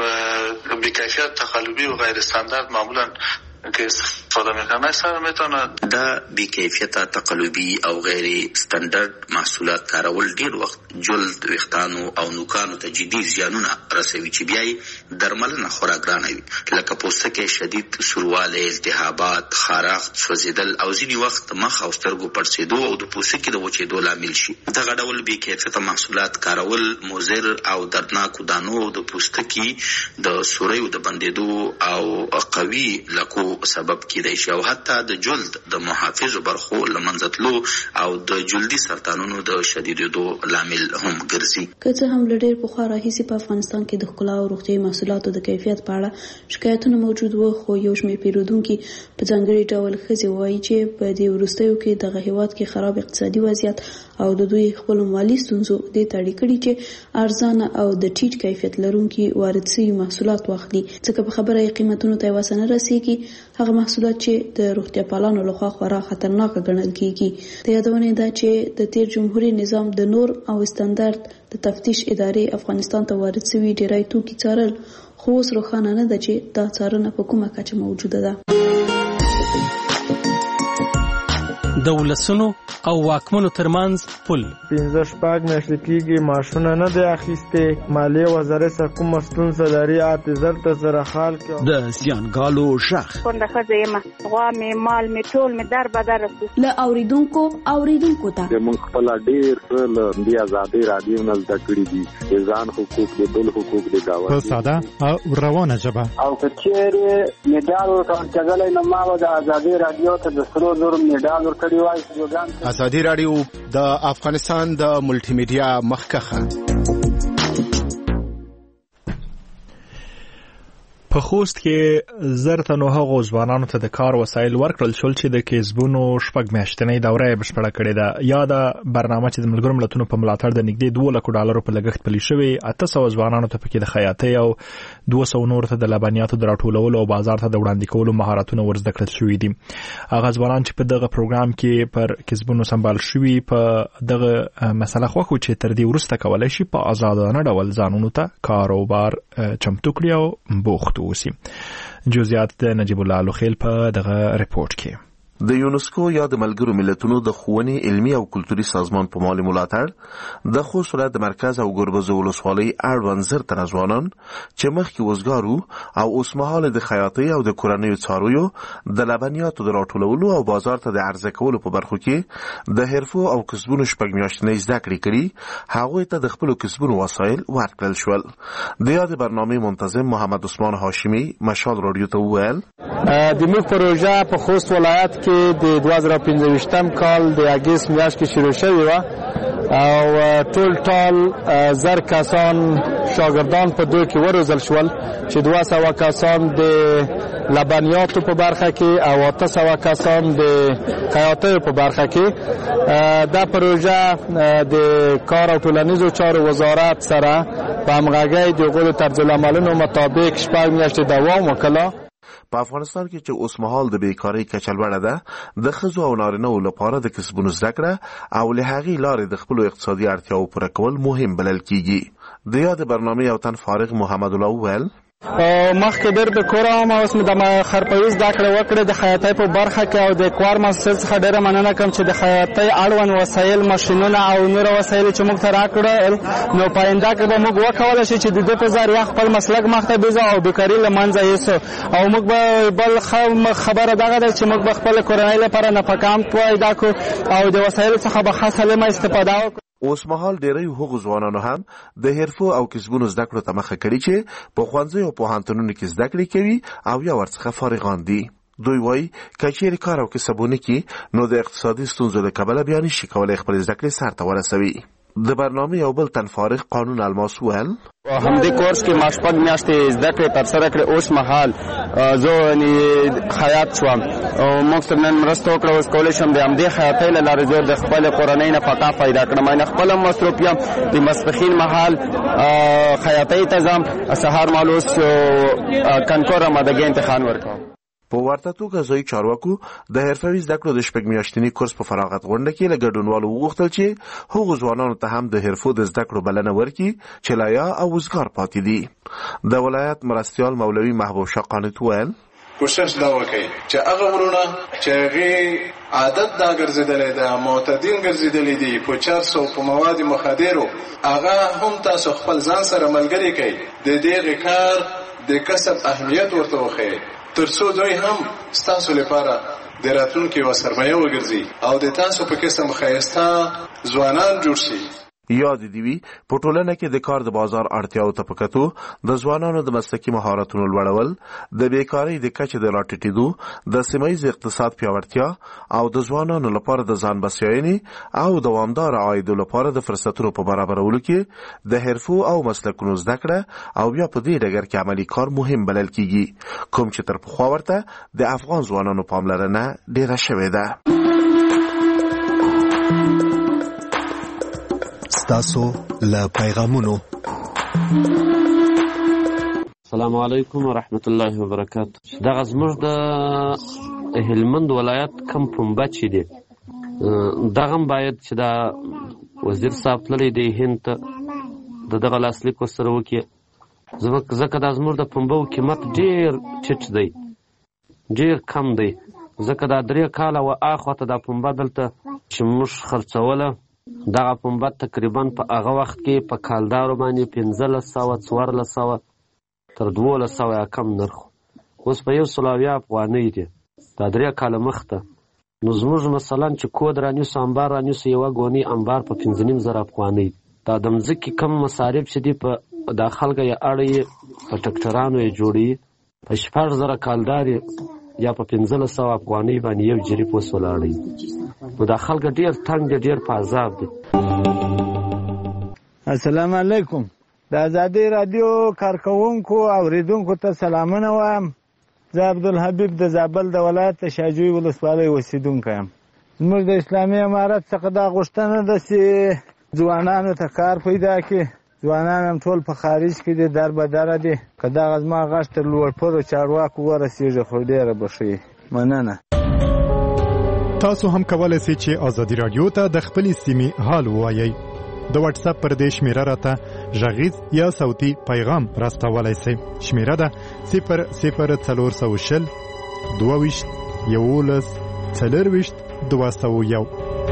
بی‌کیفیت تقلبی و غیر استاندارد معمولا که استفاده میکنن اکثر میتونه دا بی‌کیفیت تقلبی او غیر استاندارد محصولات کارول ډیر وخت جلد ویښتانو او نوکانو ته جدي زیانونه رسوي چې بیا یې درملنه خورا ګرانه وي لکه پوستکی شدید سوروالی التهابات خارښت سوځېدل او ځینې وخت مخ او سترګو پړسېدو او د پوستکي د وچېدو لامل شي. دغه ډول بی‌کیفیته محصولات کارول مضر او دردناکو دانو او د پوستکي د سوریو د بندېدو او قوي لکو سبب کېدای شي او حتی د جلد د محافظو برخو له منځه تلو او د جلدي سرطانونو د شدیدېدو لامل هم ګرځي. که څه هم له ډېر پخوا راهیسې په افغانستان کې د ښکلا او روغتیایي محصولاتو د کیفیت په اړه شکایتونه موجود وو خو یو شمېر پیرودونکي په ځانګړي ډول ښځې وایي چې په دې وروستیو کې دغه هېواد کې خراب اقتصادي وضعیت او د دوی خپلو مالي ستونزو دې ته اړ کړي چې ارزانه او د ټیټ کیفیت لرونکي وارد شوي محصولات واخلي ځکه په خبره یې قیمتونو ته یې وسه نه رسېږي هغه محصولات چې د روغتیا پالانو لخوا خورا خطرناکه ګڼل کېږي. د یادونې ده چې د تیر جمهوري نظام د نور او استاندارد د تفتیش ادارې افغانستان ته وارد شوي ډیری توکي څارل خو اوس روښانه نه ده چې دا څارنه په کومه کچه موجوده ده. د ولسونو او واکمنو ترمنځ پل 15 میاشتې کېږي معاشونه نه دی اخیستې مالیې وزارت څخه کومه ستونزه لري زر ته زره حال کې د زیانګالو غږ کونډه ښځه یم غوا مې مال مې ټول مې در بدر له اوریدونکو ته موږ خپل ډېر له دې ازادي رادیو نه زده کړي دي ځان حقوق دي بل حقوق دي دا په ساده او روانه ژبه او که چیرې میډال ورکړل نه ما د ازادي رادیو ته د سرو زر میډال ورکړی وای ازادي رادیو د افغانستان د ملټي میډیا مخکخه. په په خوست کې زر تنو هغو ځوانانو ته د کار وسایل ورکړل شول چې د کسبونو شپږ میاشتنۍ دوره یې بشپړه کړې ده. یا دا برنامه چې د ملګرو ملتونو په ملاتړ د نږدې $200,000 په لګښت پلي شوې، 800 ځوانانو ته پکې د خیاطۍ او 200 نور ته د لبنیاتو د راټولولو او بازار ته د وړاندې کولو مهارتونه ورزده کړل شوي دي. هغه ځوانان چې په دغه پروګرام کې پر کسبونو سمبال شوي په دغه مسله خوښو چې تر دې وروسته کولای شي په آزادانه ډول ځانونو ته کاروبار چمتو کړي او بوخت اوسي. جزئیات د نجیب الله لوخیل په دغه ریپورت کې. د یونسکو یا د ملګرو ملتونو د ښوونې علمي او کلتوري سازمان په مالي ملاتړ د خوست ولایت د مرکز او ګربز ولسوالۍ اړوند زر تنه ځوانان چې مخکې وزګارو او اوس مهال د خیاطۍ او د کورنیو څارویو د لبنیاتو د راټولولو او بازار ته د عرضه کولو په برخو کې د حرفو او کسبونو شپږ میاشتنۍ زده کړې کړي، هغوی ته د خپلو کسبونو وسایل ورکړل شول. د یادې برنامې منتظم محمد عثمان هاشمي مشال رادیو ته وویل د موږ پروژه په خوست ولایت کې د 2015 کال د اگست میاشت کې شروع شوې وه او ټول زر کسان شاګردان په دوی کې وروزل شول چې 200 کسان د لبنیاتو په برخه کې او 800 کسان د خیاطۍ په برخه کې. دا پروژه د کار او ټولنیزو چارو وزارت سره په همغږۍ د هغوی د طرزالعملونو مطابق 4 میاشتې دوام وکړه. په افغانستان کې چې اوس مهال د بیکاری کچه لوړه ده، د ښځو او نارینه‌و لپاره د کسبونو زده کړه او له هغې لارې د خپلو اقتصادي اړتیاوو پوره کول مهم بلل کیږي. د یادې برنامې یو تن فارغ محمد الله وویل مخکې ډېر د کور وم او اوس مې د خرپوي زده کړه وکړې د خیاطۍ په برخه کې او د کوار ماسټر څخه ډېره مننه کوم چې د خیاطۍ اړوند وسایل ماشینونه او نور وسایل چې موږ ته راکړل، نو په آینده کې به موږ وکولی شو چې د دې په ذریعه خپل مسلک مخته بیځو او بیکاري له منځه یوسو. او موږ به بل خبره دغه ده چې موږ به خپل کورنۍ لپاره نفقه پیدا کړو او د وسایلو څخه به ښه سالمه استفاده وکړو. اوس مهال ډیری هغو ځوانانو هم د حرفو او کسبونو زده کړو ته مخه کړي چې په ښوونځیو او پوهنتونونو کې زده کړې کوي او یا ورڅخه فارغان دي. دوی وایي که چیرې کار او کسب ونه کړي نو د اقتصادي ستونزو له کبله بیا نشي کولی خپلې زده کړې سرته ورسوي. د برنامې یو بل تن فارغ قانون الماس ویل همدې کورس کې ما 4 میاشتې زده کړې ترسره کړې. اوس مهال زه خیاط شوم او موږ سره نن مرسته وکړه. اوس کولی شم د همدې خیاطۍ له لارې زه د خپلې کورنۍ نفقه پیدا کړم. نه خپله مصروف یم، د ماسپښین مهال خیاطۍ ته ځم، سهار مهال اوس کنکور آمادګۍ امتحان ورکوم. په ورته توګه ځایي چارواکو د حرفوي زده کړو د شپږ میاشتني کورس په فراغت غونډه کې له ګډونوالو وغوښتل چې هغو ځوانانو ته هم د حرفو د زده کړو بلنه ورکړي چې لا یا او وزګار پاتې دي. د ولایت مرستیال مولوي محبوب شاه قانت ویل کوشش دا وکړي چې هغه ورونه چې هغې عادت دا ګرځېدلی ده، معتدین ګرځېدلی دي په چرسو په مواد مخدرو، هغه هم تاسو خپل ځان سره ملګري کړئ، د دغې کار د کسب اهمیت ورته وښیئ ترڅو دوی هم ستاسو لپاره د راتلونکي یوه سرمایه وګرځي او د تاسو په قسم ښایسته ځوانان جوړ شي. یاد دی وی په ټولنه کې د کار د بازار اړتیاو ته پکتو د ځوانانو د مسلکي مهارتونو لوړول، د بیکاری د کچې د راټیټېدو، د سیمه‌ییز اقتصاد پیاوړتیا او د ځوانانو لپاره د ځان بسیاینې او دوامدار عایدو لپاره د فرصتونو په برابرولو کې د حرفو او مسلکونو زده کړه او بیا په دې ډګر کې عملي کار مهم بلل کیږي، کوم چې تر پخوا ورته د افغان ځوانانو پاملرنه ډیره شوې ده. تاسو له پیغامونو. السلام علیکم ورحمت الله وبرکاته. دغه زموږ د هلمند ولایت کم پنبه چې دی دغه باید چې دا وزیر صاحب تللی دی هند ته دغه لاسلیک ورسره وکړي، ځکه دا زموږ د پنبو قیمت ډېر ټیټ دی، ډېر کم دی، ځکه دا 3 کاله و اخواته دا پنبه دلته چې موږ خرڅوله دغه پنبه تقریبا په هغه وخت کې په کالدارو باندې 1500 1400 تر 1200 کم نرخ، اوس په 100 افغانۍ دی. دا 3 کاله مخته نو زموږ مثلا چې کود رانیسو امبار رانیسو یوه ګونۍ امبار په 15,000 افغانۍ. دا د مځکې کم مصارف چې دي په دا خلکه یې اړوي په ټکټرانو یې جوړوي، په 4,000 کالدار یا په 1500 افغانۍ باندې یو جریب اوس ولاړی. نو دا خلک ډېر تنګ دي، ډېر په عذاب دي. السلام علیکم. د ازادي رادیو کارکونکو اوریدونکو ته سلامونه وایم. زه عبدالحبیب د زابل د ولایت د شاجوی ولسوالۍ اوسیدونکی یم. زموږ د اسلامي امارت څخه دا غوښتنه ده چې ځوانانو ته کار پیدا کړي. ځوانان هم ټول په خارج کې دي، در به دره دي. که دغه زما غږ تر لوړپوړو چارواکو ورسېږي خو ډېره به ښه وي. مننه. تاسو هم کولای شئ چې ازادي رادیو ته د خپلې سیمې حال ووایئ. د واتس اپ پر دې شمیره راته غږیز یا صوتي پیغام راستولای شئ. شمیره ده 00420 22 11 40 201.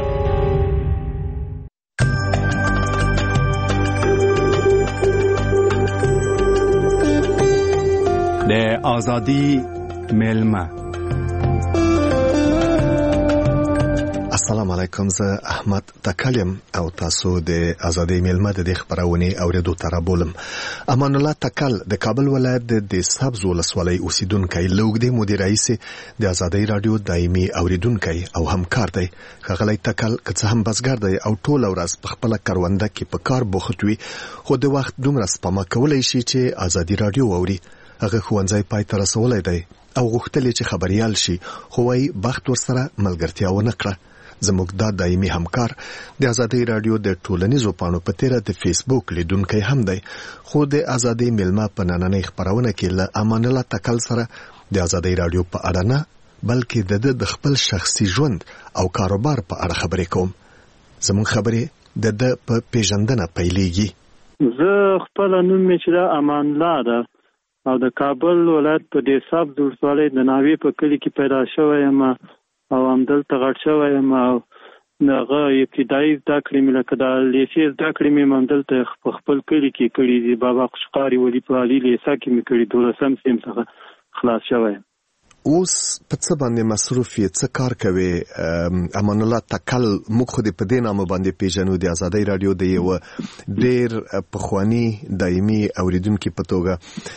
د ازادي ملما. السلام علیکم. زه احمد تکلم او تاسو د ازادي ملما د خبرونه اوریدو تر بولم. امان الله تکل د کابل ولایت د سبز ولسوالۍ اوسیدونکی لوګدي مدیر رئیس د ازادي رادیو دایمي اوریدونکی او همکار دی. غلې تکل که هم بسګر دی او ټول ورځ په خپل کارونده کې په کار بوخت وي، خو د وخت دومره سپما کولای شي چې ازادي رادیو اوري. هغه خوانځي پای تر رسولای دی او غوښتل چې خبريال شي، خو وايي بخت ورسره ملګرتیا ونه کړه. زموږ د دایمي همکار د ازادي رادیو د ټولنیزو پاڼو په تیره د فیسبوک لیدونکي هم دی، خو د ازادي ملما په نننۍ خبرونه کې له امان الله تکل سره د ازادي رادیو په اړه نه بلکې د خپل شخصي ژوند او کاروبار په اړه خبرې کوم. زموږ خبرې د په پیژندنه پیلېږي. زه خپل نوم مې چې امان الله ده او د کابل ولایت په دې سبز ولسوالۍ د ناوې په کلی کې پیدا شوی یم او همدلته غټ شوی یم. او هغه ابتدایي زده کړې مې لکه د لیسې زده کړې مې همدلته په خپل کلي کې کړي دي. بابا قشقاري ولي په علي لیسه کې مې کړي. 12م صنف څخه خلاص شوی یم. اوس په څه باندې مصروف یې؟ څه کار کوي؟ امان الله تکل موږ خو دې په دې نامه باندې پیژنو د ازادي رادیو د یو ډېر پخوانی دایمي اوریدونکي په توګه.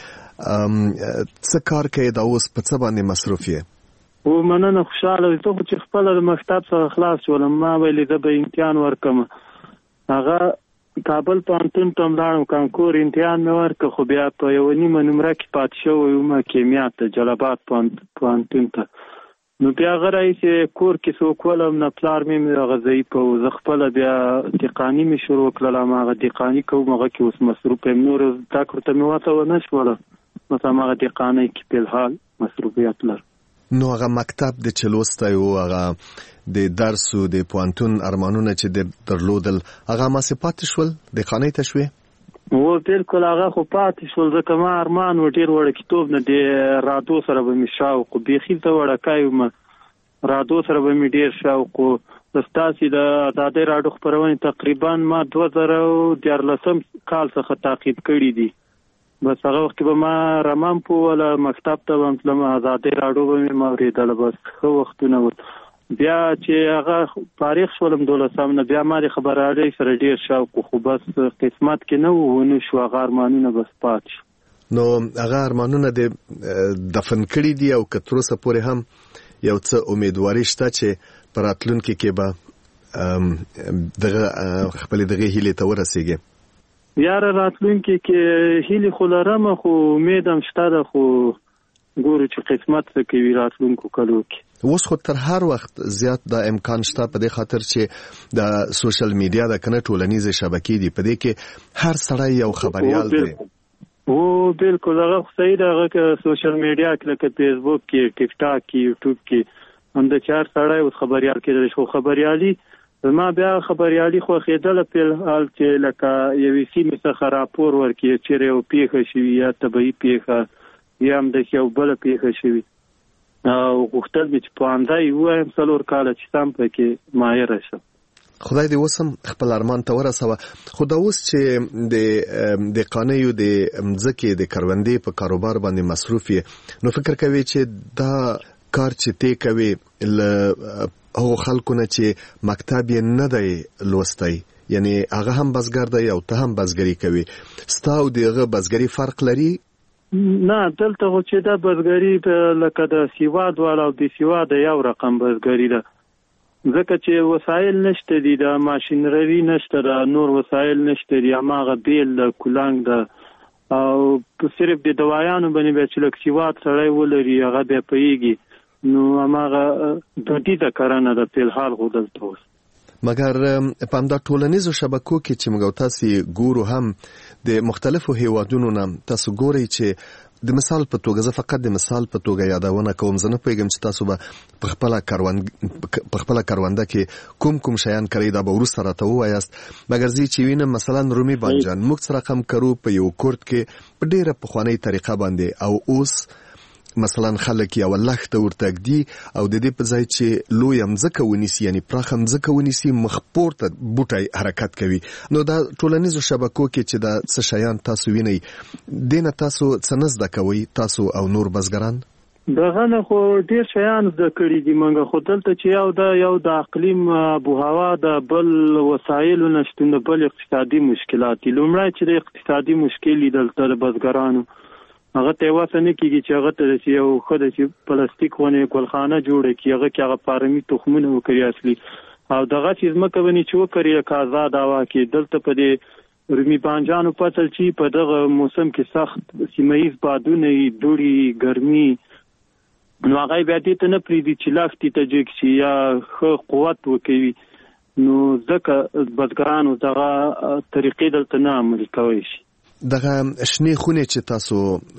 څه کار کوي دا اوس په څه باندې مصروف یې؟ او مننه، خوشاله ته چې خپل د مکتب څخه خلاص شولم. ما ویلې د به امتحان ورکم. هغه کابل پوهنتون ته لاړم، کانکور امتحان مې ورکړ، خو بیا په یو نیمه نمره کې پاتې شوی وم کیمیا ته جلال پوهنتون ته. نو بیا هغه راهیسې کور کې څوک ولم نه، پلار مې هغه ضعیفه و. زه خپله بیا دقاني مې شروع کړله. هماغه دقاني کوم، هغه کې اوس مصروف یم. نور زده کړو ته مې وته ونه شوله، بس هماغه دقانۍ کې فلحال مصروفیت لرم. نو هغه مکتب د چلوستی او هغه د درس او د پوهنتون ارمانونه چې درلودل هغه ما صفات شول د خانې ته شوي؟ او بالکل هغه خو پاتې شول. ځکه ما ارمان و ډېر وړه کتاب نه د رادو سره به مې شوق، بیخي ته وړکای وم، رادو سره به مې ډېر شوق. ستاسې د ازادۍ راډیو خپرونې تقریبا ما 2014 کال څخه تعقیب کړي دي. بس هغه وخت به ما رمام په ولا مکتب ته هم تلم، ازادۍ راډیو به مې اورېدله. بس ښه وختونه و. بیا چې هغه فارغ شولم 12 نه، بیا ما د خبريالۍ سره ډېر شوق، خو بس قسمت کې نه و، ونه شو. هغه ارمانونه بس پات شو. نو هغه ارمانونه د دفن کړي دي او که تر اوسه پورې هم یو څه امیدواري شته چې په راتلونکي کې به دغه خپلې دغه هیلې ته ورسیږي؟ یاره راتلونکي کې هیلې خو لرم، خو امید هم شته ده، خو ګورو چې قسمت څه کوي راتلونکو کلو کې. اوس خو تر هر وخت زیات دا امکان شته په دې خاطر چې د سوشل میډیا د کنه ټولنیزې شبکې دي، په دې کې هر سړی یو خبريال دی. او بالکل هغه صحیح ده. هغه سوشل میډیا کې لکه فیسبوک کې، ټیک ټاک کې، یوټیوب کې هم د چار سړی اوس خبريال کېدل شو. خبريالي ما بیا خبريالي خو خېدل په حال چې لکه یوې سیمې څخه راپور ورکړي چې یو پیښه شوي یا طبيعي پیښه یا هم د یو بل پیښه شوي، او غوښتل مې چې پوهنځی ووایم 4 کاله چې سم پکې ماهر شم. خدای دې وسم خپل ارمان ته ورسوه. خو دا اوس چې د قانیو د مځکې د کروندې په کاروبار باندې مصروف یې، نو فکر کوي چې دا کار چې تی کوي هغه خلکو نه چې مکتب یې نه دی لوستی، یعنی هغه هم بزګر دی او ته هم بزګري کوي، ستا او دغه بزګري فرق لري؟ نه، دلته خو چې دا بزګري لکه د سیواد والا او د سیواد یو رقم بزګري ده. ځکه چې وسایل نشته دي، د ماشینري نشته، د نور وسایل نشته دي، هماغه بیل د کولانګ د او صرف د دوايانو باندې به چې لکسیوات سړی ولري هغه بیا پیږي، نو هماغه دودیزه کرنه د فلحال خو دلته اوس. مګر په همدا ټولنیزو شبکو کې چې موږ تاسو ګورو هم د مختلفو هیوادونو نه تاسو ګورئ چې د مثال په توګه، زه فقط د مثال په توګه یادونه کوم، زه نه پوهیږم چې تاسو به په خپله کرونده کې کوم شیان کوي، دا به وروسته راته ووایاست. مګر زه چې وینم مثلا رومي بانجان موږ سره کم کرو په یو کورت کې په ډیره پخوانۍ طریقه باندې، او اوس مثلا خلک یو لخت ورتګدي او د دې په ځای چې لوی مځکه ونیسي، یعنی پراخ مځکه ونیسي، مخپور ته بوټي حرکت کوي. نو دا ټولنیزو شبکو کې چې دا څه شیان تاسو وینئ، دینه تاسو څه نه زده کوئ تاسو او نور بزګران؟ دغه نه خو ډیر شیان زده کړي دي موږ، خو دلته چې یو د اقلیم ابوهوا د بل وسایلو نشتون، د بل اقتصادي مشکلات دي. لومړی چې د اقتصادي مشکل دلته د بزګرانو هغه ته واسه نه کیږي چې هغه ته چې یو خدای چې پلاستیک ونه ګلخانه جوړه کی، هغه کې هغه فارمي تخمونه وکړي اصلي، او دغه چې مکه ونی چې وکړي کا آزاد هوا کې. دلته په دې رومي بانجانو فصل چې په دغه موسم کې سخت سیمایي بادونه، دوړي، ګرمي، نو هغه بیا دې ته نه پریدي چې لاختي ته جګ شي یا خو قوت وکوي. نو ځکه بزګرانو دغه طریقې دلته نه عمل کوي شي. دغه شنې خونې چې تاسو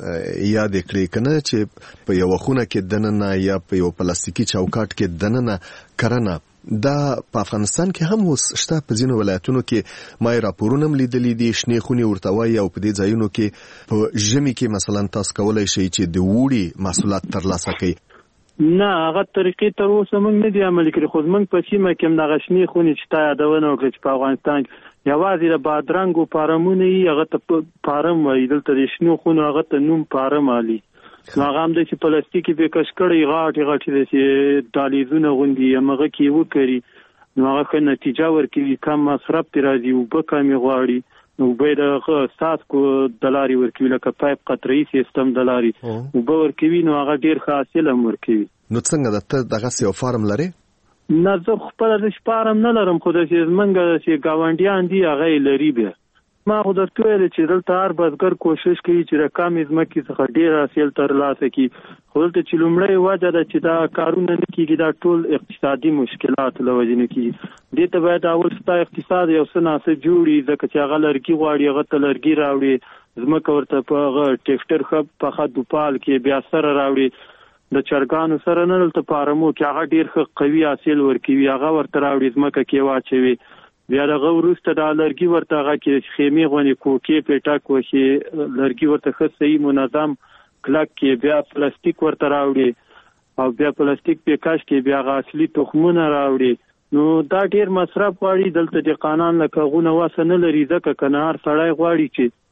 یاد کړئ کنه، چې په یو خونه کې دننه یا په یو پلاستیکي چوکاټ کې دننه کرنه، دا په افغانستان کې هم اوس شته. په ځینو ولایتونو کې ما راپورونه لیدلي دي شنې خونې ورته وایي، او په دې ځایونو کې په ژمي کې مثلا تاسو کولای شئ چې د وړي محصولات ترلاسه کړئ. نه، هغه طریقې تر اوسه موږ نه دي عملي کړي، خو موږ په سیمه کې هم دغه شنې خونې چې تا یادونه وکړه چې په افغانستان کې یوازې د بادرنګو فارمونه یې، هغه ته فارم وایي، دلته د شنو خونو هغه ته نوم فارم علي. نو هغه هم د چې پلاستیکي به کش کړی غاټي د دالیزونه غوندي هغه کې وکړي، نو هغه ښه نتیجه ورکوي، کم مصرف پرې راځي، اوبه کمې غواړي، نو اوبه د څاڅکو د لارې ورکوي، لکه پایپ قطره‌ایي سیستم د لارې اوبه ورکوي، نو هغه ډېر ښه حاصل هم ورکوي. نو څنګه ته دغسې یو فارم لرې؟ نه، زه خپله د فارم نه لرم، خو داسې زمونږ چې ګاونډیان دي هغه یې لري. بیا ما خو درته ویل چې دلته هر بزګر کوشش کوي چې د کمې ځمکې څخه ډېر حاصل ترلاسه کړي، خو دلته چې لومړی وجه ده چې دا کارونه نه کېږي، دا ټول اقتصادي مشکلات له وجې نه کېږي. دې ته باید اول ستا اقتصاد یو څه ناسه جوړي، ځکه چې هغه لرګي غواړي، هغه ته لرګي راوړي، ځمکه ورته په هغه ټیکټر ښه پخه دوپال کې بیا سره راوړي، د چرګانو سره نه دلته فارمو کې هغه ډېر ښه قوي حاصل ورکوي، هغه ورته راوړي، ځمکه کې واچوي، بیا دغه وروسته دا لرګي ورته هغه کې خیمې غوندې کوکې پیټک وشي، لرګي ورته ښه صحیح منظم کلک کې، بیا پلاستیک ورته راوړي، او بیا پلاستیک پیکاش کې بیا هغه اصلي تخمونه راوړي. نو دا ډېر مصرف غواړي. دلته دهقانان لکه هغونه وسه نه لري، ځکه که نه هر سړی غواړي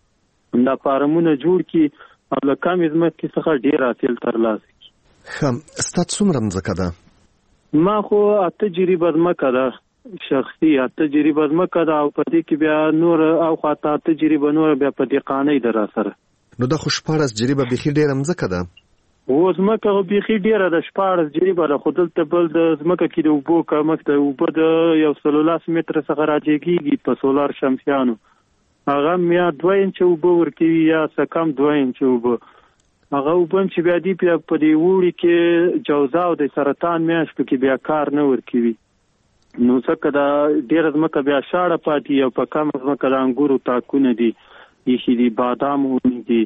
چې دا فارمونه جوړ کړي او له کمې ځمکې څخه ډېر حاصل ترلاسه کړي. ستا څومره ځمکه ده؟ ما خو 8 جریبه ځمکه ده، شخصي 8 جریبه ځمکه ده، او په دې کې بیا نور او خاطر 8 جریبه نور بیا په دهقانۍ ده را سره. نو دا خو 14 جریبه بيخي ډیره ځمکه ده. و ځمکه خو بيخي ډیره ده، 14 جریبه ده، خو دلته بل د ځمکه کې د اوبو کمښت، اوبه د 113 متر څخه راجېږي په سولار شمسیانو، هغه یا 2 انچ اوبه ورکوي یا څه کم 2 انچ اوبه، هغه اوبه چې بیا دی په دې وړي کې جوزا او د سرطان میاشتو کې بیا کار نه ورکوي. نو ځکه دا ډېره ځمکه بیا شاړه پاتې، او په کمه ځمکه د انګورو تاکونه دي، ایښي دي، بادام ونې دي،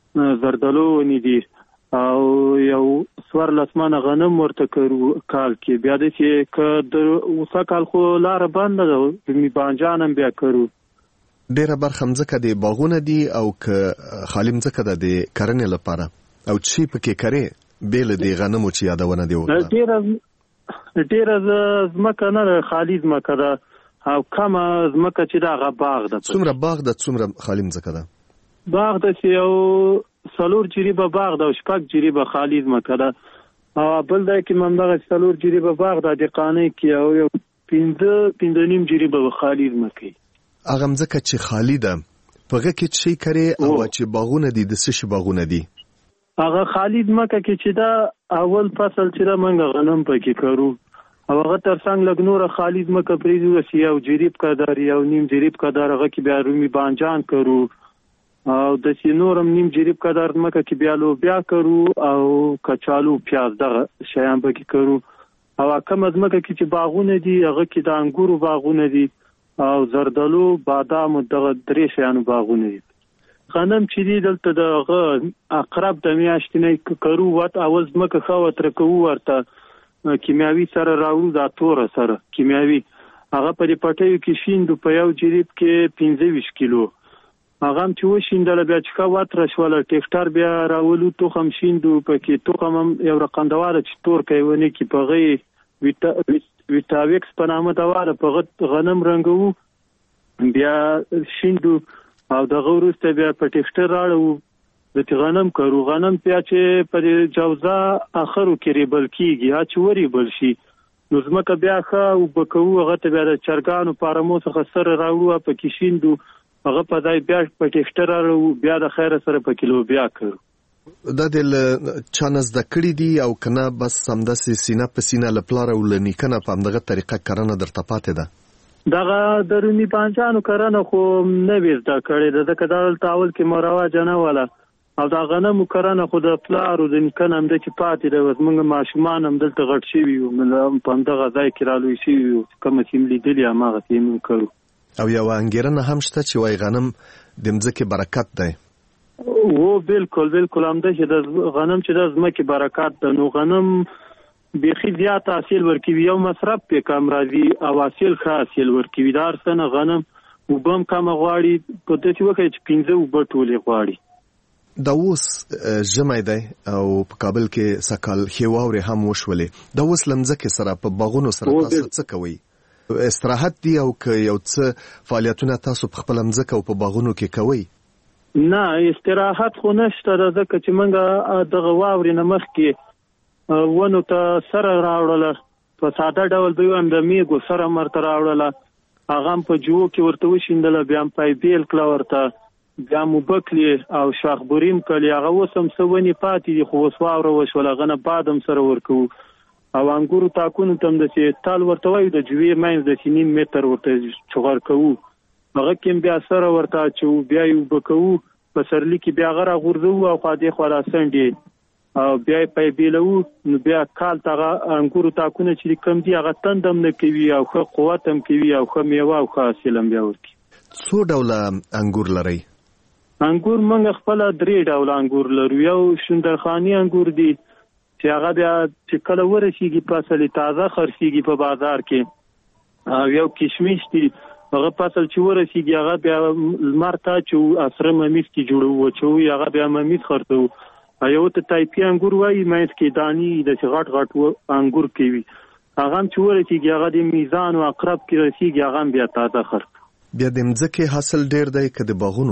زردالو ونې دي، او یو 14 منه غنم ورته کرو کال کې. بیا داسې که د اوسه کال خو لاره بنده ده، رومي بانجان هم بیا کرو. ډیره برخه مځکه د باغونه دي او که خالي مځکه ده د کرنې لپاره، او چې پکې کرې بیل د غنمو چې یادونه دی وکړه؟ ډیره ځمکه نه ده، خالي ځمکه ده، او کمه ځمکه چې ده هغه باغ ده. څومره باغ ده، څومره خالي مځکه ده؟ باغ ده چې یو 4 جریبه باغ ده او 6 جریبه خالي ځمکه ده، او بل ځای کې همدغه 4 جریبه باغ ده دهقانۍ کې، او یو 5.5 جریبه خالي ځمکه. هغه مځکه چې خالی ده په هغه کې څه کرې، او چې باغونه دي د څه شي باغونه دي؟ هغه خالي ځمکه کې چې دا اول فصل چې دا موږ غنم پکې کرو، او هغه ترڅنګ لږ نور خالي ځمکه پرېږدو چې یو جریب کدار یو نیم جریب کدار هغه کې بیا رومي بانجان کرو او داسې نور هم نیم جریب کدار ځمکه کې بیا لوبیا کرو او کچالو پیاز دغه شیان پکې کرو او کومه ځمکه کې چې باغونه دي هغه کې د انګورو باغونه دي او زردالو بادام دغه درې شیانو باغونه دي. غنم چې دی دلته دغه اقرب د میاشتې نه کرو وت اول ځمکه ښه وترکوو ورته کیمیاوي سره راوړو دا توره سره کیمیاوي هغه په دې پټیو کې شیندو په یو جریب کې 25 کیلو هغه هم چې وشیندله بیا چې ښه وتره شوله ټیکټر بیا راولو تخم شیندو پکې تخم هم یو رقندواره چې تور کوي ونې کې په هغې ویټاویکس په نامه دواله په هغه غنم رنګوو بیا شیندو او دغه وروسته بیا په ټیکټر راړو د غنم کرو غنم بیا چې په جوزا اخرو کې ریبل کیږي ها چې وریبل شي نو ځمکه بیا ښه وبکوو هغه ته بیا د چرګانو پارمو څخه سره راوړو په کې شیندو هغه په ځای بیا په ټیکټر راړو بیا د خیره سره په کیلو بیا کرو دا د چانس د کړي دي او کنه بس سمدسي سینه په سینه لپاره ولنی کنه په همدغه طریقه کرنه درته پاتې ده دغه د رومي بانجانو کرنه خو نه وې زده کړې ده ځکه دا دلته اول کې مروجه نه وله او دا غنمو کرنه خو د پلار او د نیکه نه همده چې پاتې ده زموږ ماشومان هم دلته غټ شوي وو په همدغه ځای کې رالوی شوي وو کومه چې مو لیدلي هماغسې یې موږ کوو او یوه انګېرنه هم شته چې وایي غنم د مځکې برکت دی و بالکل همده چې د غنم چې د ځمکې برکت ده نو غنم بیخي زیات حاصل ورکوي یو مصرف پې کم راځي او حاصل ښه حاصل ورکوي د هر څه نه غنم اوبه هم کمه غواړي په داسې وکړي چې 15 اوبه ټولې غواړي. دا اوس ژمی دی او په کابل کې سږ کال ښې واورې هم وشولې دا اوس له مځکې سره په باغونو سره تاسو څه کوئ استراحت دی او که یو څه فعالیتونه تاسو په خپله مځکه او په باغونو کې کوئ؟ نه استراحت خو نشته ده ځکه چې موږ دغه واورې نه مخکې ونو ته سره راوړله په ساده ډول به ووایم د میږو سره مرته راوړله هغه هم په جوو کې ورته وشیندله بیا هم پایبیل کړه ورته بیا هم اوبه کړې او شاخبوري هم کړلې هغه اوس هم څه ونې پاتې دي خو اوس واوره وشوله هغه نه باد هم سره ورکوو او انګورو تاکونو ته هم داسې تال ورته وایو د جوې منځ داسې نیم متر ورته چغر کوو هغه کې هم بیا سره ورته اچوو بیا یې اوبه کوو په سرلي کې بیا هغه راغورځوو او خوا دې خوا راڅنډې او بیا یې پیبیلوو نو بیا کال ته هغه انګورو تاکونه چې کم دي هغه تند هم نه کوي او ښه قوت هم کوي او ښه میوه او ښه حاصل هم بیا ورکوي. څو ډوله انګور لرئ؟ انګور موږ خپله 3 ډوله انګور لرو یو شندرخاني انګور دي چې هغه بیا چې کله ورسیږي فصل تازه خرڅیږي په بازار کې او یو کشمیش دي هغه فصل چې ورسیږي هغه بیا لمر ته چې عصره ممیز کې جوړوو چې هغه بیا ممیز خرڅوو یو ته تایپي انګور وایي منځ کې دانې داسې غټ غټ انګور کوي هغه هم چې ورسیږي هغه د میزان او اقرب کې رسیږي هغه هم بیا تازه خرڅ بیا د مځکې حاصل ډیر دی که د باغونو؟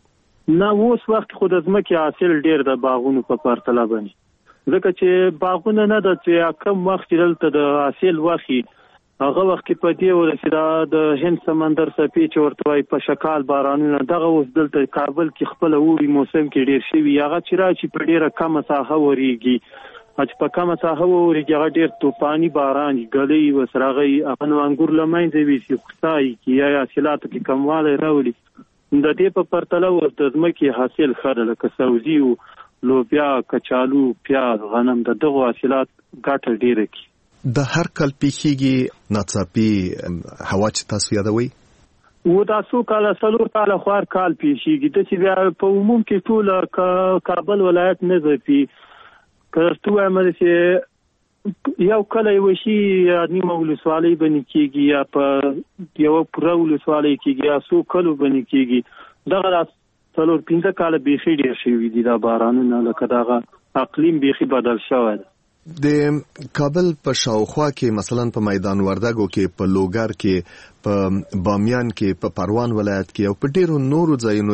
نه اوس وخت خو د ځمکې حاصل ډیر د باغونو په پرتله باندې ځکه چې باغونه نه ده چې کم وخت چې دلته د حاصل وخي هغه وخت کې په دې ورسېده د هند سمندر څپې چې ورته وایي په شکال بارانونه دغه اوس دلته کابل کې خپله اوړي موسم کې ډېر شوي هغه چې راشي په ډېره کمه ساحه ورېږي چې په کمه ساحه ورېږي هغه ډېر طوفاني باران ګلۍ ورسره هغه هغه نو انګور له منځه ویسي خوسایي کې یا حاصلاتو کې کموالی راولي د دې په پرتله اوس د ځمکې حاصل ښه ده لکه سبزي لوبیا کچالو پیاز غنم د دغو حاصلات ګټه ډېره کړي. د هر کال پیښیږي ناڅاپي هوا چې تاسو یادوئ؟ و دا څو کاله 4 کاله خو هر کال پیښیږي داسې بیا په عموم کې ټول کابل ولایت نه ځپي که درته ووایم چې یو کله یوه شي یا نیمه ولسوالۍ بنې کېږي یا په یوه پوره ولسوالۍ کېږي یا څو کلو بنې کېږي دغه دا 4-5 کاله بیخي ډېر شوي دي دا بارانونه لکه دغه اقلیم بیخي بدل شوی دی. د کابل په شاوخوا کې مثلا په میدان وردګو کې په لوګر کې په بامیان کې په پروان ولایت کې او په ډیرو نورو ځایونو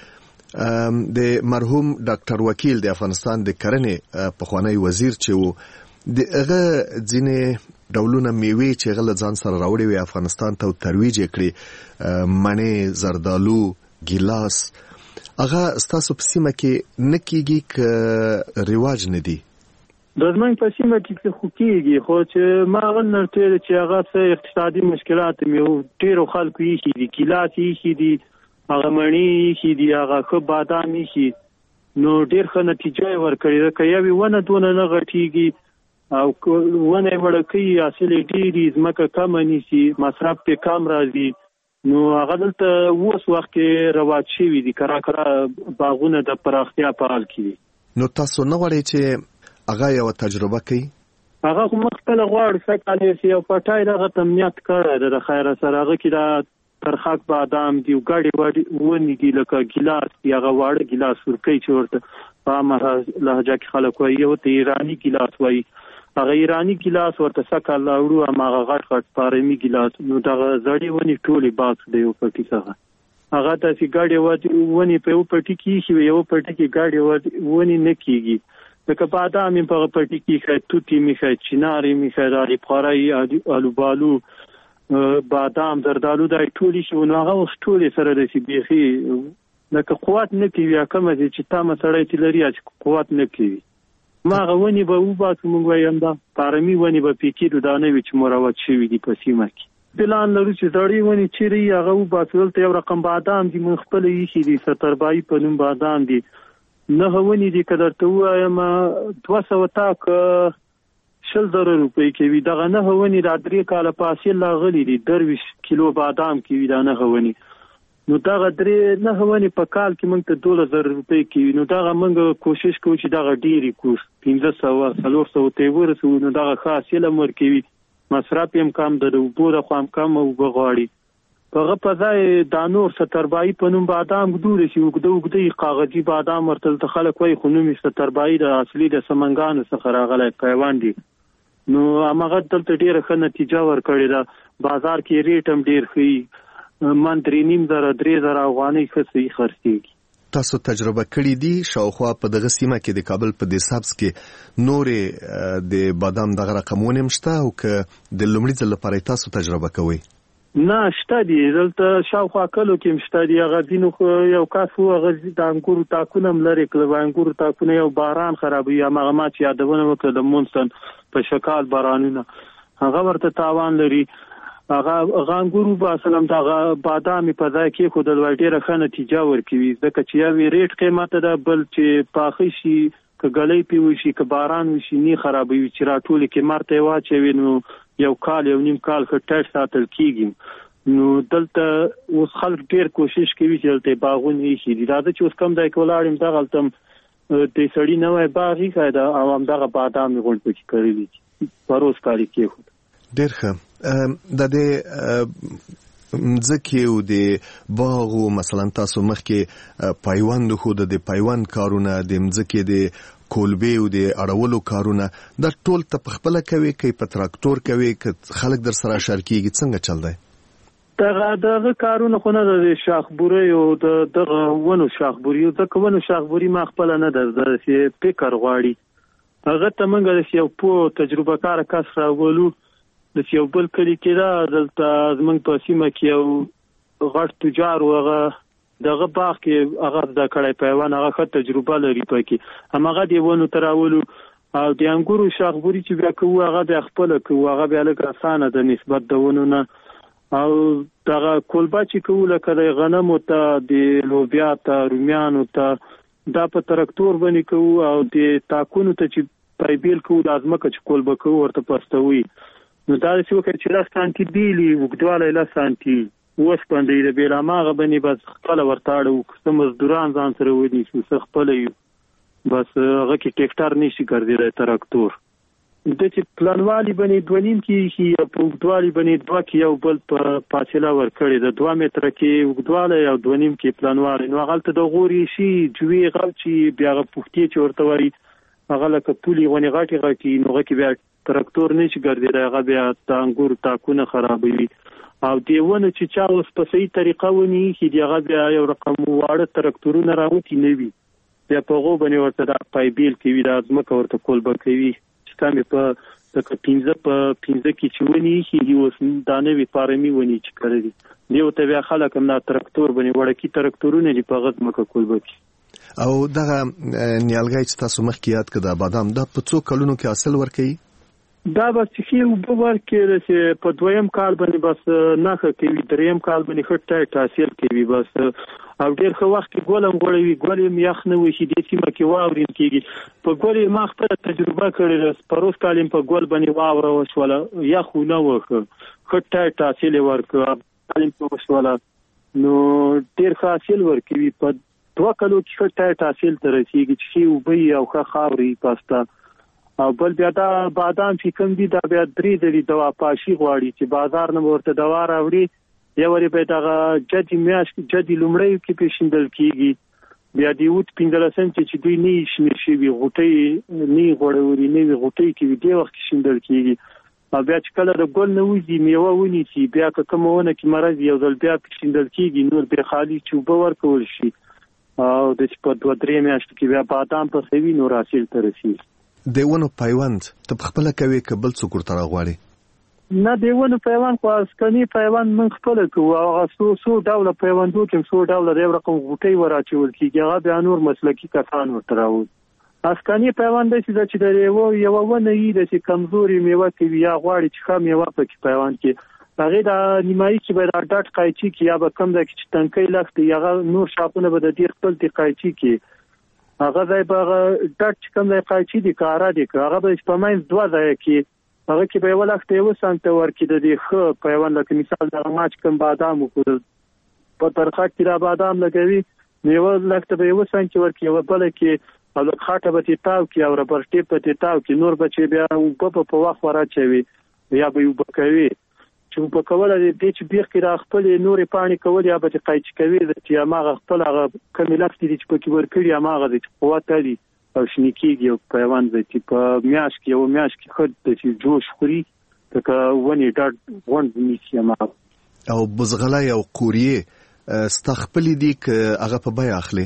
کې د مرحوم ډاکټر وکیل د افغانستان د کرنې پخوانی وزیر چې وو دغه ځینې ډولونه میوې چې هغه له ځان سره راوړې وې افغانستان ته ترویج یې کړې مڼې زردالو ګیلاس هغه ستاسو په سیمه کې نه کېږي که رواج نه دي؟ د زمونږ په سیمه کې خو کېږي، خو چې ما هغه نرتوی چې هغه څه اقتصادي مشکلات مې ډېرو خلکو ایښي دي، ګیلاس ایښي دي، هغه مڼې ایښي دي، هغه ښه بادام ایښي، نو ډېر ښه نتیجه یې ورکړې ده. که یوې ونه دونه نه غټېږي او ونه یې وړه کوي، حاصل یې ډېر ځمکه کمه نیسي، مصرف پرې کم راځي، نو هغه دلته اوس وخت کې رواج شوي دي، کرا باغونه د پراختیا په حال کې دي. نو تاسو نه غواړئ چې هغه یو تجربه کوي؟ هغه خو موږ خپله غواړو سږ کال یو پټی دغه تمنیت کړی ده د خیره سره، هغه کې دا ترخک بادام دي، ګډې ونې دي، لکه ګیلاس دي، هغه واړه ګیلاس ورکوي چې ورته په عامه لهجه کې خلک وایي، یو ته ایراني ګیلاس وایي، هغه ایراني ګیلاس ورته سږ کال راوړو، هماغه غټ غټ پارمي ګیلاس، نو دغه زړې ونې ټولې باکس د یو پټي څخه هغه داسې ګډې ونې په یو پټي کې ایښي وي، یو پټي کې ګډې ونې نه کېږي، لکه بادام یې په هغه پټي کې ایښی، توت یې میښی، چنار یې میښی، د الوبخارۍ، الوبالو، بادام، زردالو، دا ټول ایښي، نو هغه اوس ټولې سره داسې بیخي لکه قوت نه کوي، یا کومه دی چې تامه سړی چې لري چې قوت نه کوي. ما هغه ونې به وباسو، موږ وایي همدا پارمي ونې به پې کېدو، دا نه وي چې مروج شوي دي په سیمه کې. پلان لرو چې زړې ونې چیرې هغه وباسو. دلته یو رقم بادام دي، موږ خپله ایښي دي، ستربایي په نوم بادام دي، 9 ونې دي، که درته ووایم 200 تاک 20,000 روپۍ کوي. دغه 9 ونې دا 3 کاله په حاصل راغلي دي، 23 کیلو بادام کوي دا 9 ونې، نو دغه 9 ونې په کال کې موږ ته 12,000 روپۍ کوي. نو دغه موږ کوشش کوو چې دغه ډېرې کړو، 1500-400 ته ورسوو، نو دغه ښه حاصل هم ورکوي، مصرف یې هم کم ده، د اوبو د خوا هم کم اوبه غواړي. په هغه په ځای دا نور ستربایي په نوم بادام ګدولی شي، اوږده کاغذي بادام ورته دلته خلک وایي، خو نوم یې ستربایي د اصلي د سمنګانو څخه راغلی پیوند دی. نو هماغه دلته ډېره ښه نتیجه ورکړې ده، بازار کې ریټ هم ډېر ښه، من 3,500-3,000 افغانۍ ښه صحیح خرڅېږي. تاسو تجربه کړې دي شاوخوا په دغه سیمه کې د کابل په دې سبز کې نورې د بادام دغه رقمونه هم شته، او که د لومړي ځل لپاره تاسو تجربه کوئ؟ نه شته دي، دلته شاوخوا کلو کې هم شته دي. هغه ځینو یو کس و، هغه د انګورو تاکونه هم لرې کړل، انګورو تاکونه یو باران خرابوي، هماغه ما چې یادونه وکړه د مونسون په شکال بارانونه، هغه ورته تاوان لري. هغه انګورو به اصلا دغه بادام په ځای کې ښودل وای، ډېره ښه نتیجه ورکوي، ځکه چې یو ریټ قیمته ده، بل چې پاخه شي، که ګلۍ پې وشي، که باران وشي، نه خرابوي، چې راټولې قیمت ته یې واچوي، نو یو کال یو نیم کال ښه ټیټ ساتل کېږي. نو دلته اوس خلک ډېر کوشش کوي چې دلته باغونه ایښي دي. راځه چې اوس کوم ځای کې ولاړ یم، دغلته د سړي نوی باغ ایښی ده، او همدغه بادام یې غونډ پکې کړي دي، پروس کال یې کېښود. ډېر ښه. د دې مځکې او د باغو مثلا تاسو مخکې پیوند خو د پیوند کارونه، د مځکې د کولبې او د اړولو کارونه، دا ټول ته په خپله کوي که په تراکتور کوي، که خلک در سره شریکېږي، څنګه چل دی؟ دغه کارونه خو نه ده، د شاخبورۍ او دغه ونو شاخبوري، ځکه ونو شاخبوري ما خپله نه ده، داسې فکر غواړي. هغه ته موږ داسې یو پوه تجربه کاره کس راولو، داسې یو بل کلي کې ده، دلته زموږ په سیمه کې یو غټ تجار و، هغه دغه باغ کې هغه زده کړی پیوند، هغه ښه تجربه لري پکې، هماغه دې ونو ته راولو. او د انګورو شاخبوري چې بیا کوو، هغه بیا خپله کوو، هغه بیا لږ اسانه ده نسبت د ونو نه. او دغه کولبه چې کوو، لکه د غنمو ته، د لوبیا ته، رومیانو ته، دا په تراکتور باندې کوو. او د تاکونو ته چې پایبیل کوو، د ځمکه چې کولبه کوو ورته پستوي، نو دا داسې وکړي چې 10 سانتي بیلي، اوږدوالی 10 سانتي وسپنډوي، د بېل هماغه باندې بس خپله ورته اړوو، څه مزدوران ځان سره ونیسو، څه خپله یو، بس هغه کې ټیکټر نشي ګرځېدی تراکتور. د چې پلانوالي باندې 2.5 کې ایښي، یا په اوږدوالي باندې 2 کې یو بل په فاصله ورکړې ده، 2 متره کې اوږدوالی او 2.5 کې پلانوالي. نو هغلته د غورې شي، جوې غل چې بیا هغه پوښتې چې ورته وایي، هغه لکه پولې غونې غټې غټې، نو هغه کې بیا تراکتور نشي ګرځېدی، هغه بیا د انګورو تاکونه خرابوي. او د ونه چې چا اوس په صحیح طریقه ونې ایښي دي، هغه بیا یو رقم واړه تراکتورونه راوتي نه وي، بیا په هغو باندې ورته دا پایبیل کوي، دا ځمکه ورته کولبه کوي، چې کمې په لکه 15 کې چې ونې ایښي دي، اوس دا نوې فارمي ونې چې کړی دي، دې ورته بیا خلک هم دا تراکتور باندې وړکي تراکتورونه دي په هغه ځمکه کولبه کوي. او دغه نیالګي چې تاسو مخکې یاد کړه د بادام د په څو کلونو کې حاصل ورکړي؟ دا به چې وبور کې چې په دویم کال باندې بس نه کوي، دریم کال باندې خټه حاصل کوي بس، او ډېر ښه وخت ګولم غوړوي، ګولم یخ نه وي چې د سیمه کې واورین کېږي. په ګول ما خپل تجربه کړې ده، پروس کالم په ګول باندې واوره وشوله، یخ نه وکړ، خټه حاصل ورکړ، کالم په وشوله نو ډېر ښه حاصل ورکوي. په 2 کلو کې خټه حاصل ته رسیږي چې وبي او ښه خاوري پاسته. او بل بیا دا بادام چې کوم دي دا بیا 3 دلی دوا پاشي غواړي چې بازار نه ورته دوا راوړي، یا وری به دا جدي میاش جدي لومړی کې پیښیندل کیږي، بیا دی وټ 15 چې دوی نه شمیر شي غوټي نه غوړوري نه غوټي کې دی وخت شیندل کیږي. او بیا چې کله د ګل نه وځي میوه ونی چې بیا کومونه کې مرز یو ځل بیا پیښیندل کیږي، نور به خالی چوبه ورکول شي او د په 2-3 میاشتو کې بیا بادام په سوي نور حاصل تر رسیږي. دیونه پیوند ته خپل کوي کبل څوک تر غواړي؟ نه دیونه پیوند خو اسکنی پیوند من خپل کوو، هغه څو ډول پیوندو کې څو ډول یو رقم غوټي وراچول کیږي، هغه بیا نور مسلکی کسان ورتراو. اسکنی پیوند چې د یو ونه یې د کمزوري میوه کې یا غواړي چې خام میوه په پیوند کې هغه د نیمایي کې به د ډاټ قایچی کې یا به کم د چې تنکي لخت یا نور شاپونه به د دې خپل د قایچی کې هغه ځای به ډاټ کم د قایچی د کارا دی، هغه به په ماین 2 ځای کې هغه کې به ولخت یو سنت ورکې د دې خو پیوند لکه مثال د ماچ کم بادام وکړ په ترخه کې را بادام لګوي میوه لکه به یو سنت ورکې یو بل کې او خاطه به تاو کې او ربر ټیپ په تاو کې نور بچي بیا په وخت وراچوي یا به یو بکوي چې په کوله دې چې بیخ کې را خپل نورې پانی کول یا به قایچ کوي چې هغه خپل هغه کمیلات دي چې پکې ورکړي هغه د قوت لري او شنیکیږي او پیوند چې په میاش کې او میاش کې خود چې جوش خوري که ونی ډاټ وند نیسی ما او بزغلای او قوریه استخپل دي ک هغه په بیا اخلي؟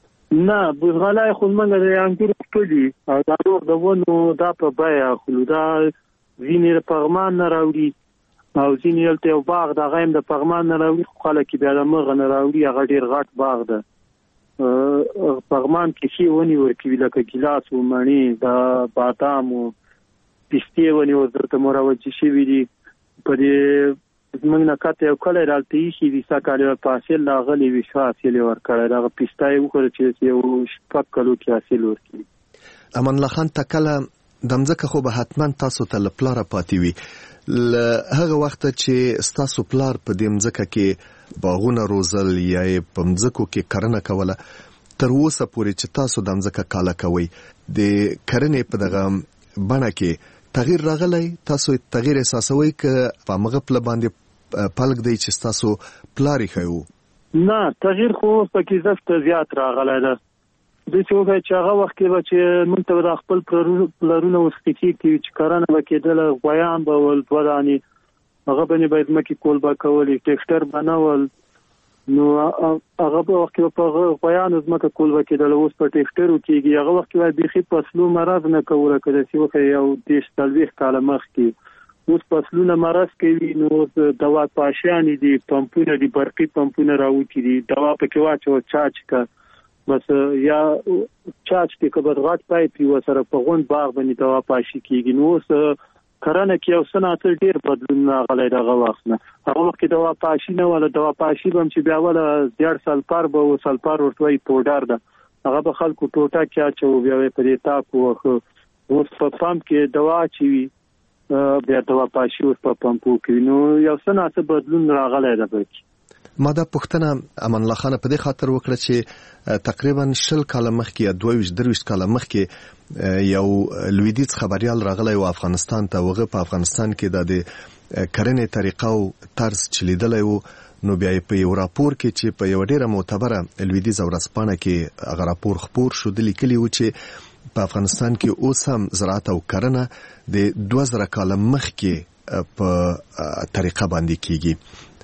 نه بزغلای خو منګه د انګور خپلې او دا نور د ونو دا په بیا اخلو، دا وینې پغمان نه راوړي او ځینې یلته یو باغ د غیم د پغمان نه راوړي، خو خلک بیا د مغه نه راوړي، هغه ډیر غټ باغ ده. پغمان کې شي ونی ورکوي لکه ګلاس او مڼې د بادام او پسته ونی ورته مروجي شي وي په دې موږ نه کاته یو کله راځي چې د ساکاله پاسل لاغلي وي حاصل ورکړی، دا پسته یو کړ چې یو شپږ کلو کې حاصل ورکړي. امان الله خان تکله دمځکه خو به حتما تاسو ته لپاره پاتې وي، هغه وخت چې تاسو پلار په دې مځکه کې باغونه روزل یا په مځکو کې کرنه کوله، تر اوسه پورې چې تاسو د مځکه کاله کوي د کرنې په دغه بڼه کې تغییر راغلی؟ تاسو تغییر احساسوي که په مغفل باندې پلک دی چې تاسو پلاری خو؟ نه تغییر خو پکې زفت زیات راغلی ده. د څوګه چې هغه وخت کې چې موږ ته د خپل پلرونه وسکتی چې کرنه وکیدل غویان به ول ودانی هغه باندې باید مکه کول با کولی ټیکټر بنول، نو هغه په وخت کې په غویان زمکه کول وکیدل، اوس په ټیکټرو کېږي. هغه وخت کې بيخي فصلو مرض نه کوله کده چې وخت یو دیش تلويخ کاله مخ کې اوس فصلونه مرض کوي، نو دوا پاشان دي، پمپونه دي، برقي پمپونه راوتی دي، دوا پکې واچو چاچ کا بس یا چاچ کې کبد غټ پای پی وسره په غون باغ باندې دوا پاشي کېږي. نو اوس کرنه کې او صنعت ډیر بدلون راغلی دغه وخت نه. هغه وخت دوا پاشي نه ولا دوا پاشي بم چې بیا ولا زیړ سلفر به او سلفر ورتوي پودر ده، هغه به خلکو ټوټه کې اچو بیا په دې تاکو اوس په پمپ کې دوا چی بیا دوا پاشي اوس په پمپو کې، نو یو صنعت بدلون راغلی ده. پکې ما دا پښتنه امان الله خان په دې خاطر وکړه چې تقریبا 20 کال مخکې یا 22 کال مخکې یو لویدیز خبريال راغلی و افغانستان ته، وغه په افغانستان کې د کرنې طریقه او طرز چلیدلی و، نو بیا په یو راپور کې چې په یو ډیره معتبره لویدیز ورځپاڼه کې هغه راپور خبر شو د لیکلي و چې په افغانستان کې اوس هم زراعت او کرنه د 2000 کال مخکې په طریقه باندې کیږي.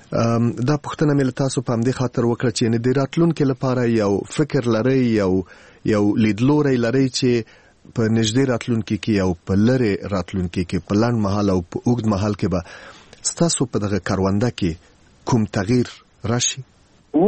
دا پښتنه مل تاسو په همدې خاطر وکړه چې نه د راتلونکو لپاره یو فکر لري، یو لیدلوري لري چې په نږدې راتلونکو کې او په لری راتلونکو کې په لاند محل او په اوږد محل کې به تاسو په دغه کارونده کې کوم تغییر راشي؟ او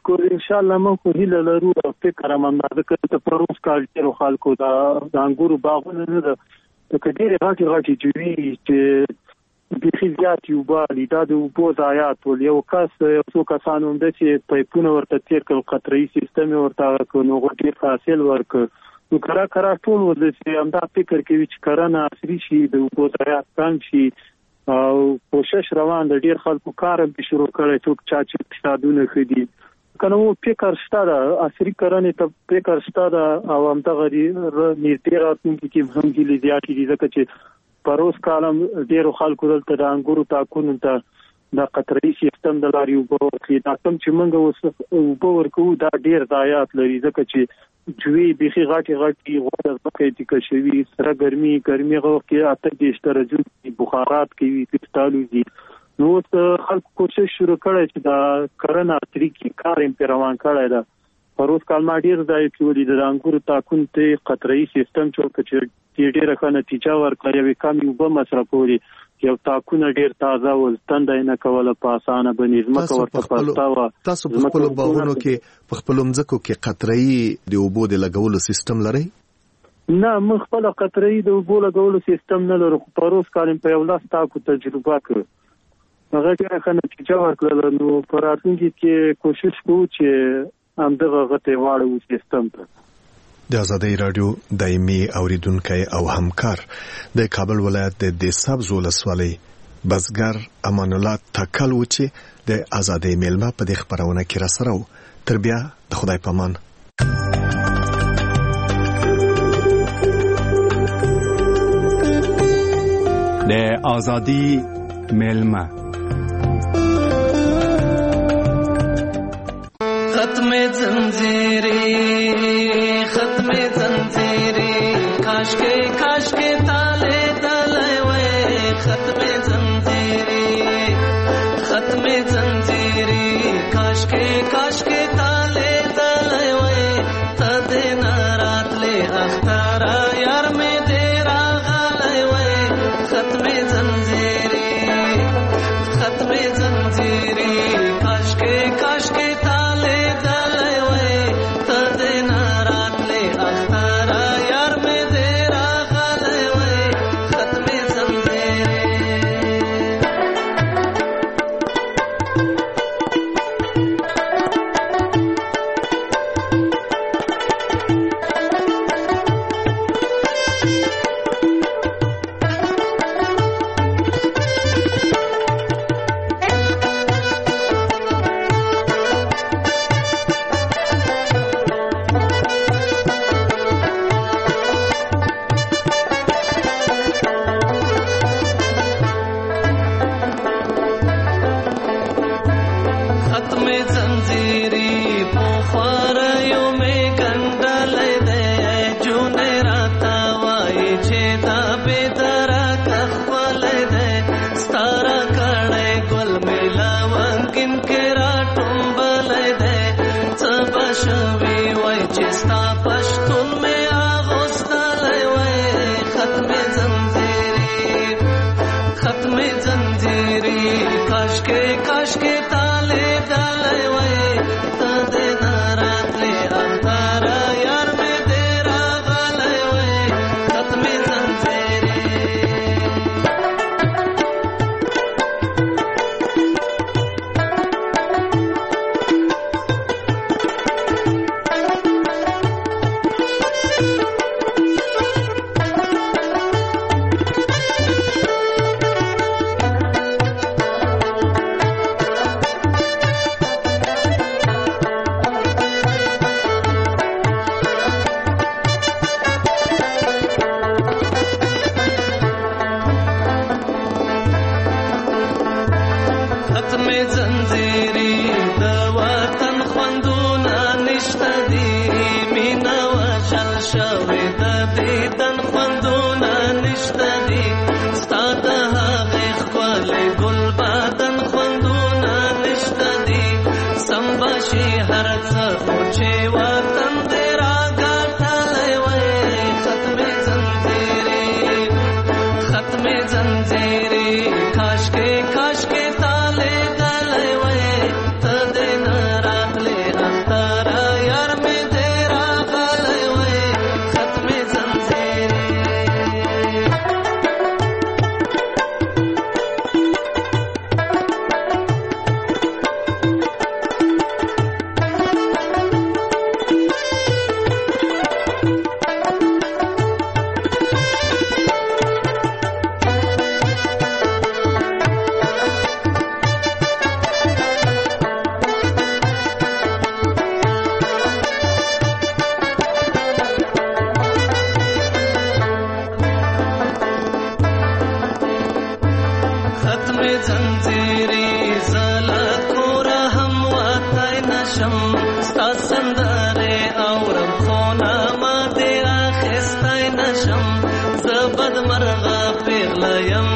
بالکل ان شاء الله موږ خو هیله لرو او فکر هم دا ته پروس کال ډیرو خلکو د انګورو باغونه نه ده د کډېرې غټي جوړي چې بيخي زیات یو بالي دا د اوبو ضایعات ول یو کس یو څو کسانو هم چې پایپونه ورته تیر کړ قطري سیستم ورته نو غټي حاصل ورک نو کرا ټول ول چې هم دا فکر کوي چې کرنه عصري شي د اوبو ضایعات کم شي او کوشش روان د ډیر خلکو کار به شروع کړي څوک چې اقتصادونه خدي کنه وو فکر شته عصري کرنه ته فکر شته او هم دغه نږدې راتلونکي کې هم دي زیات دي ځکه چې پروس کالم ډیرو خلکو دلته د انګورو تاکونو ته د قطري سیستم د لاري وبو کې دا کوم چې موږ وبو ورکو دا ډیر ضایعات لري ځکه چې جوی بيخي غټي غوډه ځکه چې کښوي سره ګرمي غو کې اته د درجه بخارات کوي پټالو دي نو خلکو کوشش شروع کړي چې دا کرنه طریقې کار امپیروان کړي دا پروس کالما ډیر ځای کې ولې د انګورو تاکون ته قطري سیستم چې ډیره ښه نتیجه ورکړي وي کم یو به مصرفوري یو تاکونه ډیر تازه ول تندای نه کوله په اسانه بنې زمکه ورته پښتاوه تاسو په خپل باغونو کې په خپل مځکو کې قطري د اوبو د لګولو سیستم لري نه موږ خپل قطري د اوبو لګولو سیستم نه لرو پروس کالم په یو لاس تاکو تجربه کړ هغه ډیره ښه نتیجه ورکړه نو پر راتلونکي کې کوشش کوو چې همدغه غته واړو سیستم ته د آزادۍ رادیو دایمي اوریدونکو او همکار د کابل ولایت د سبز ولسوالۍ بزګر امان الله تکل و چې د آزادۍ میلمه په دې خبرونه کې را سره و تر بیا د خدای پامان د آزادۍ میلمه ختم زنجیری کاش کے تالے تلے وے ختم زنجیری کاش کے تالے تلے وے تدے نارات لے اختارا یار میں تیرا غالے وے ختم زنجیری کاش کے تالے تلے وے تدے نارات لے اختارا یار میں تیرا غالے وے ختم زنجیری کاش کے تالے تلے وے تدے نارات لے اختارا یار میں تیرا غالے وے ختم زنجیری کاش کے تالے تلے وے تدے نارات لے نشم ستا سندرې اورم خو نامه دې اخیستی نشم زه بدمرغه پیغله یم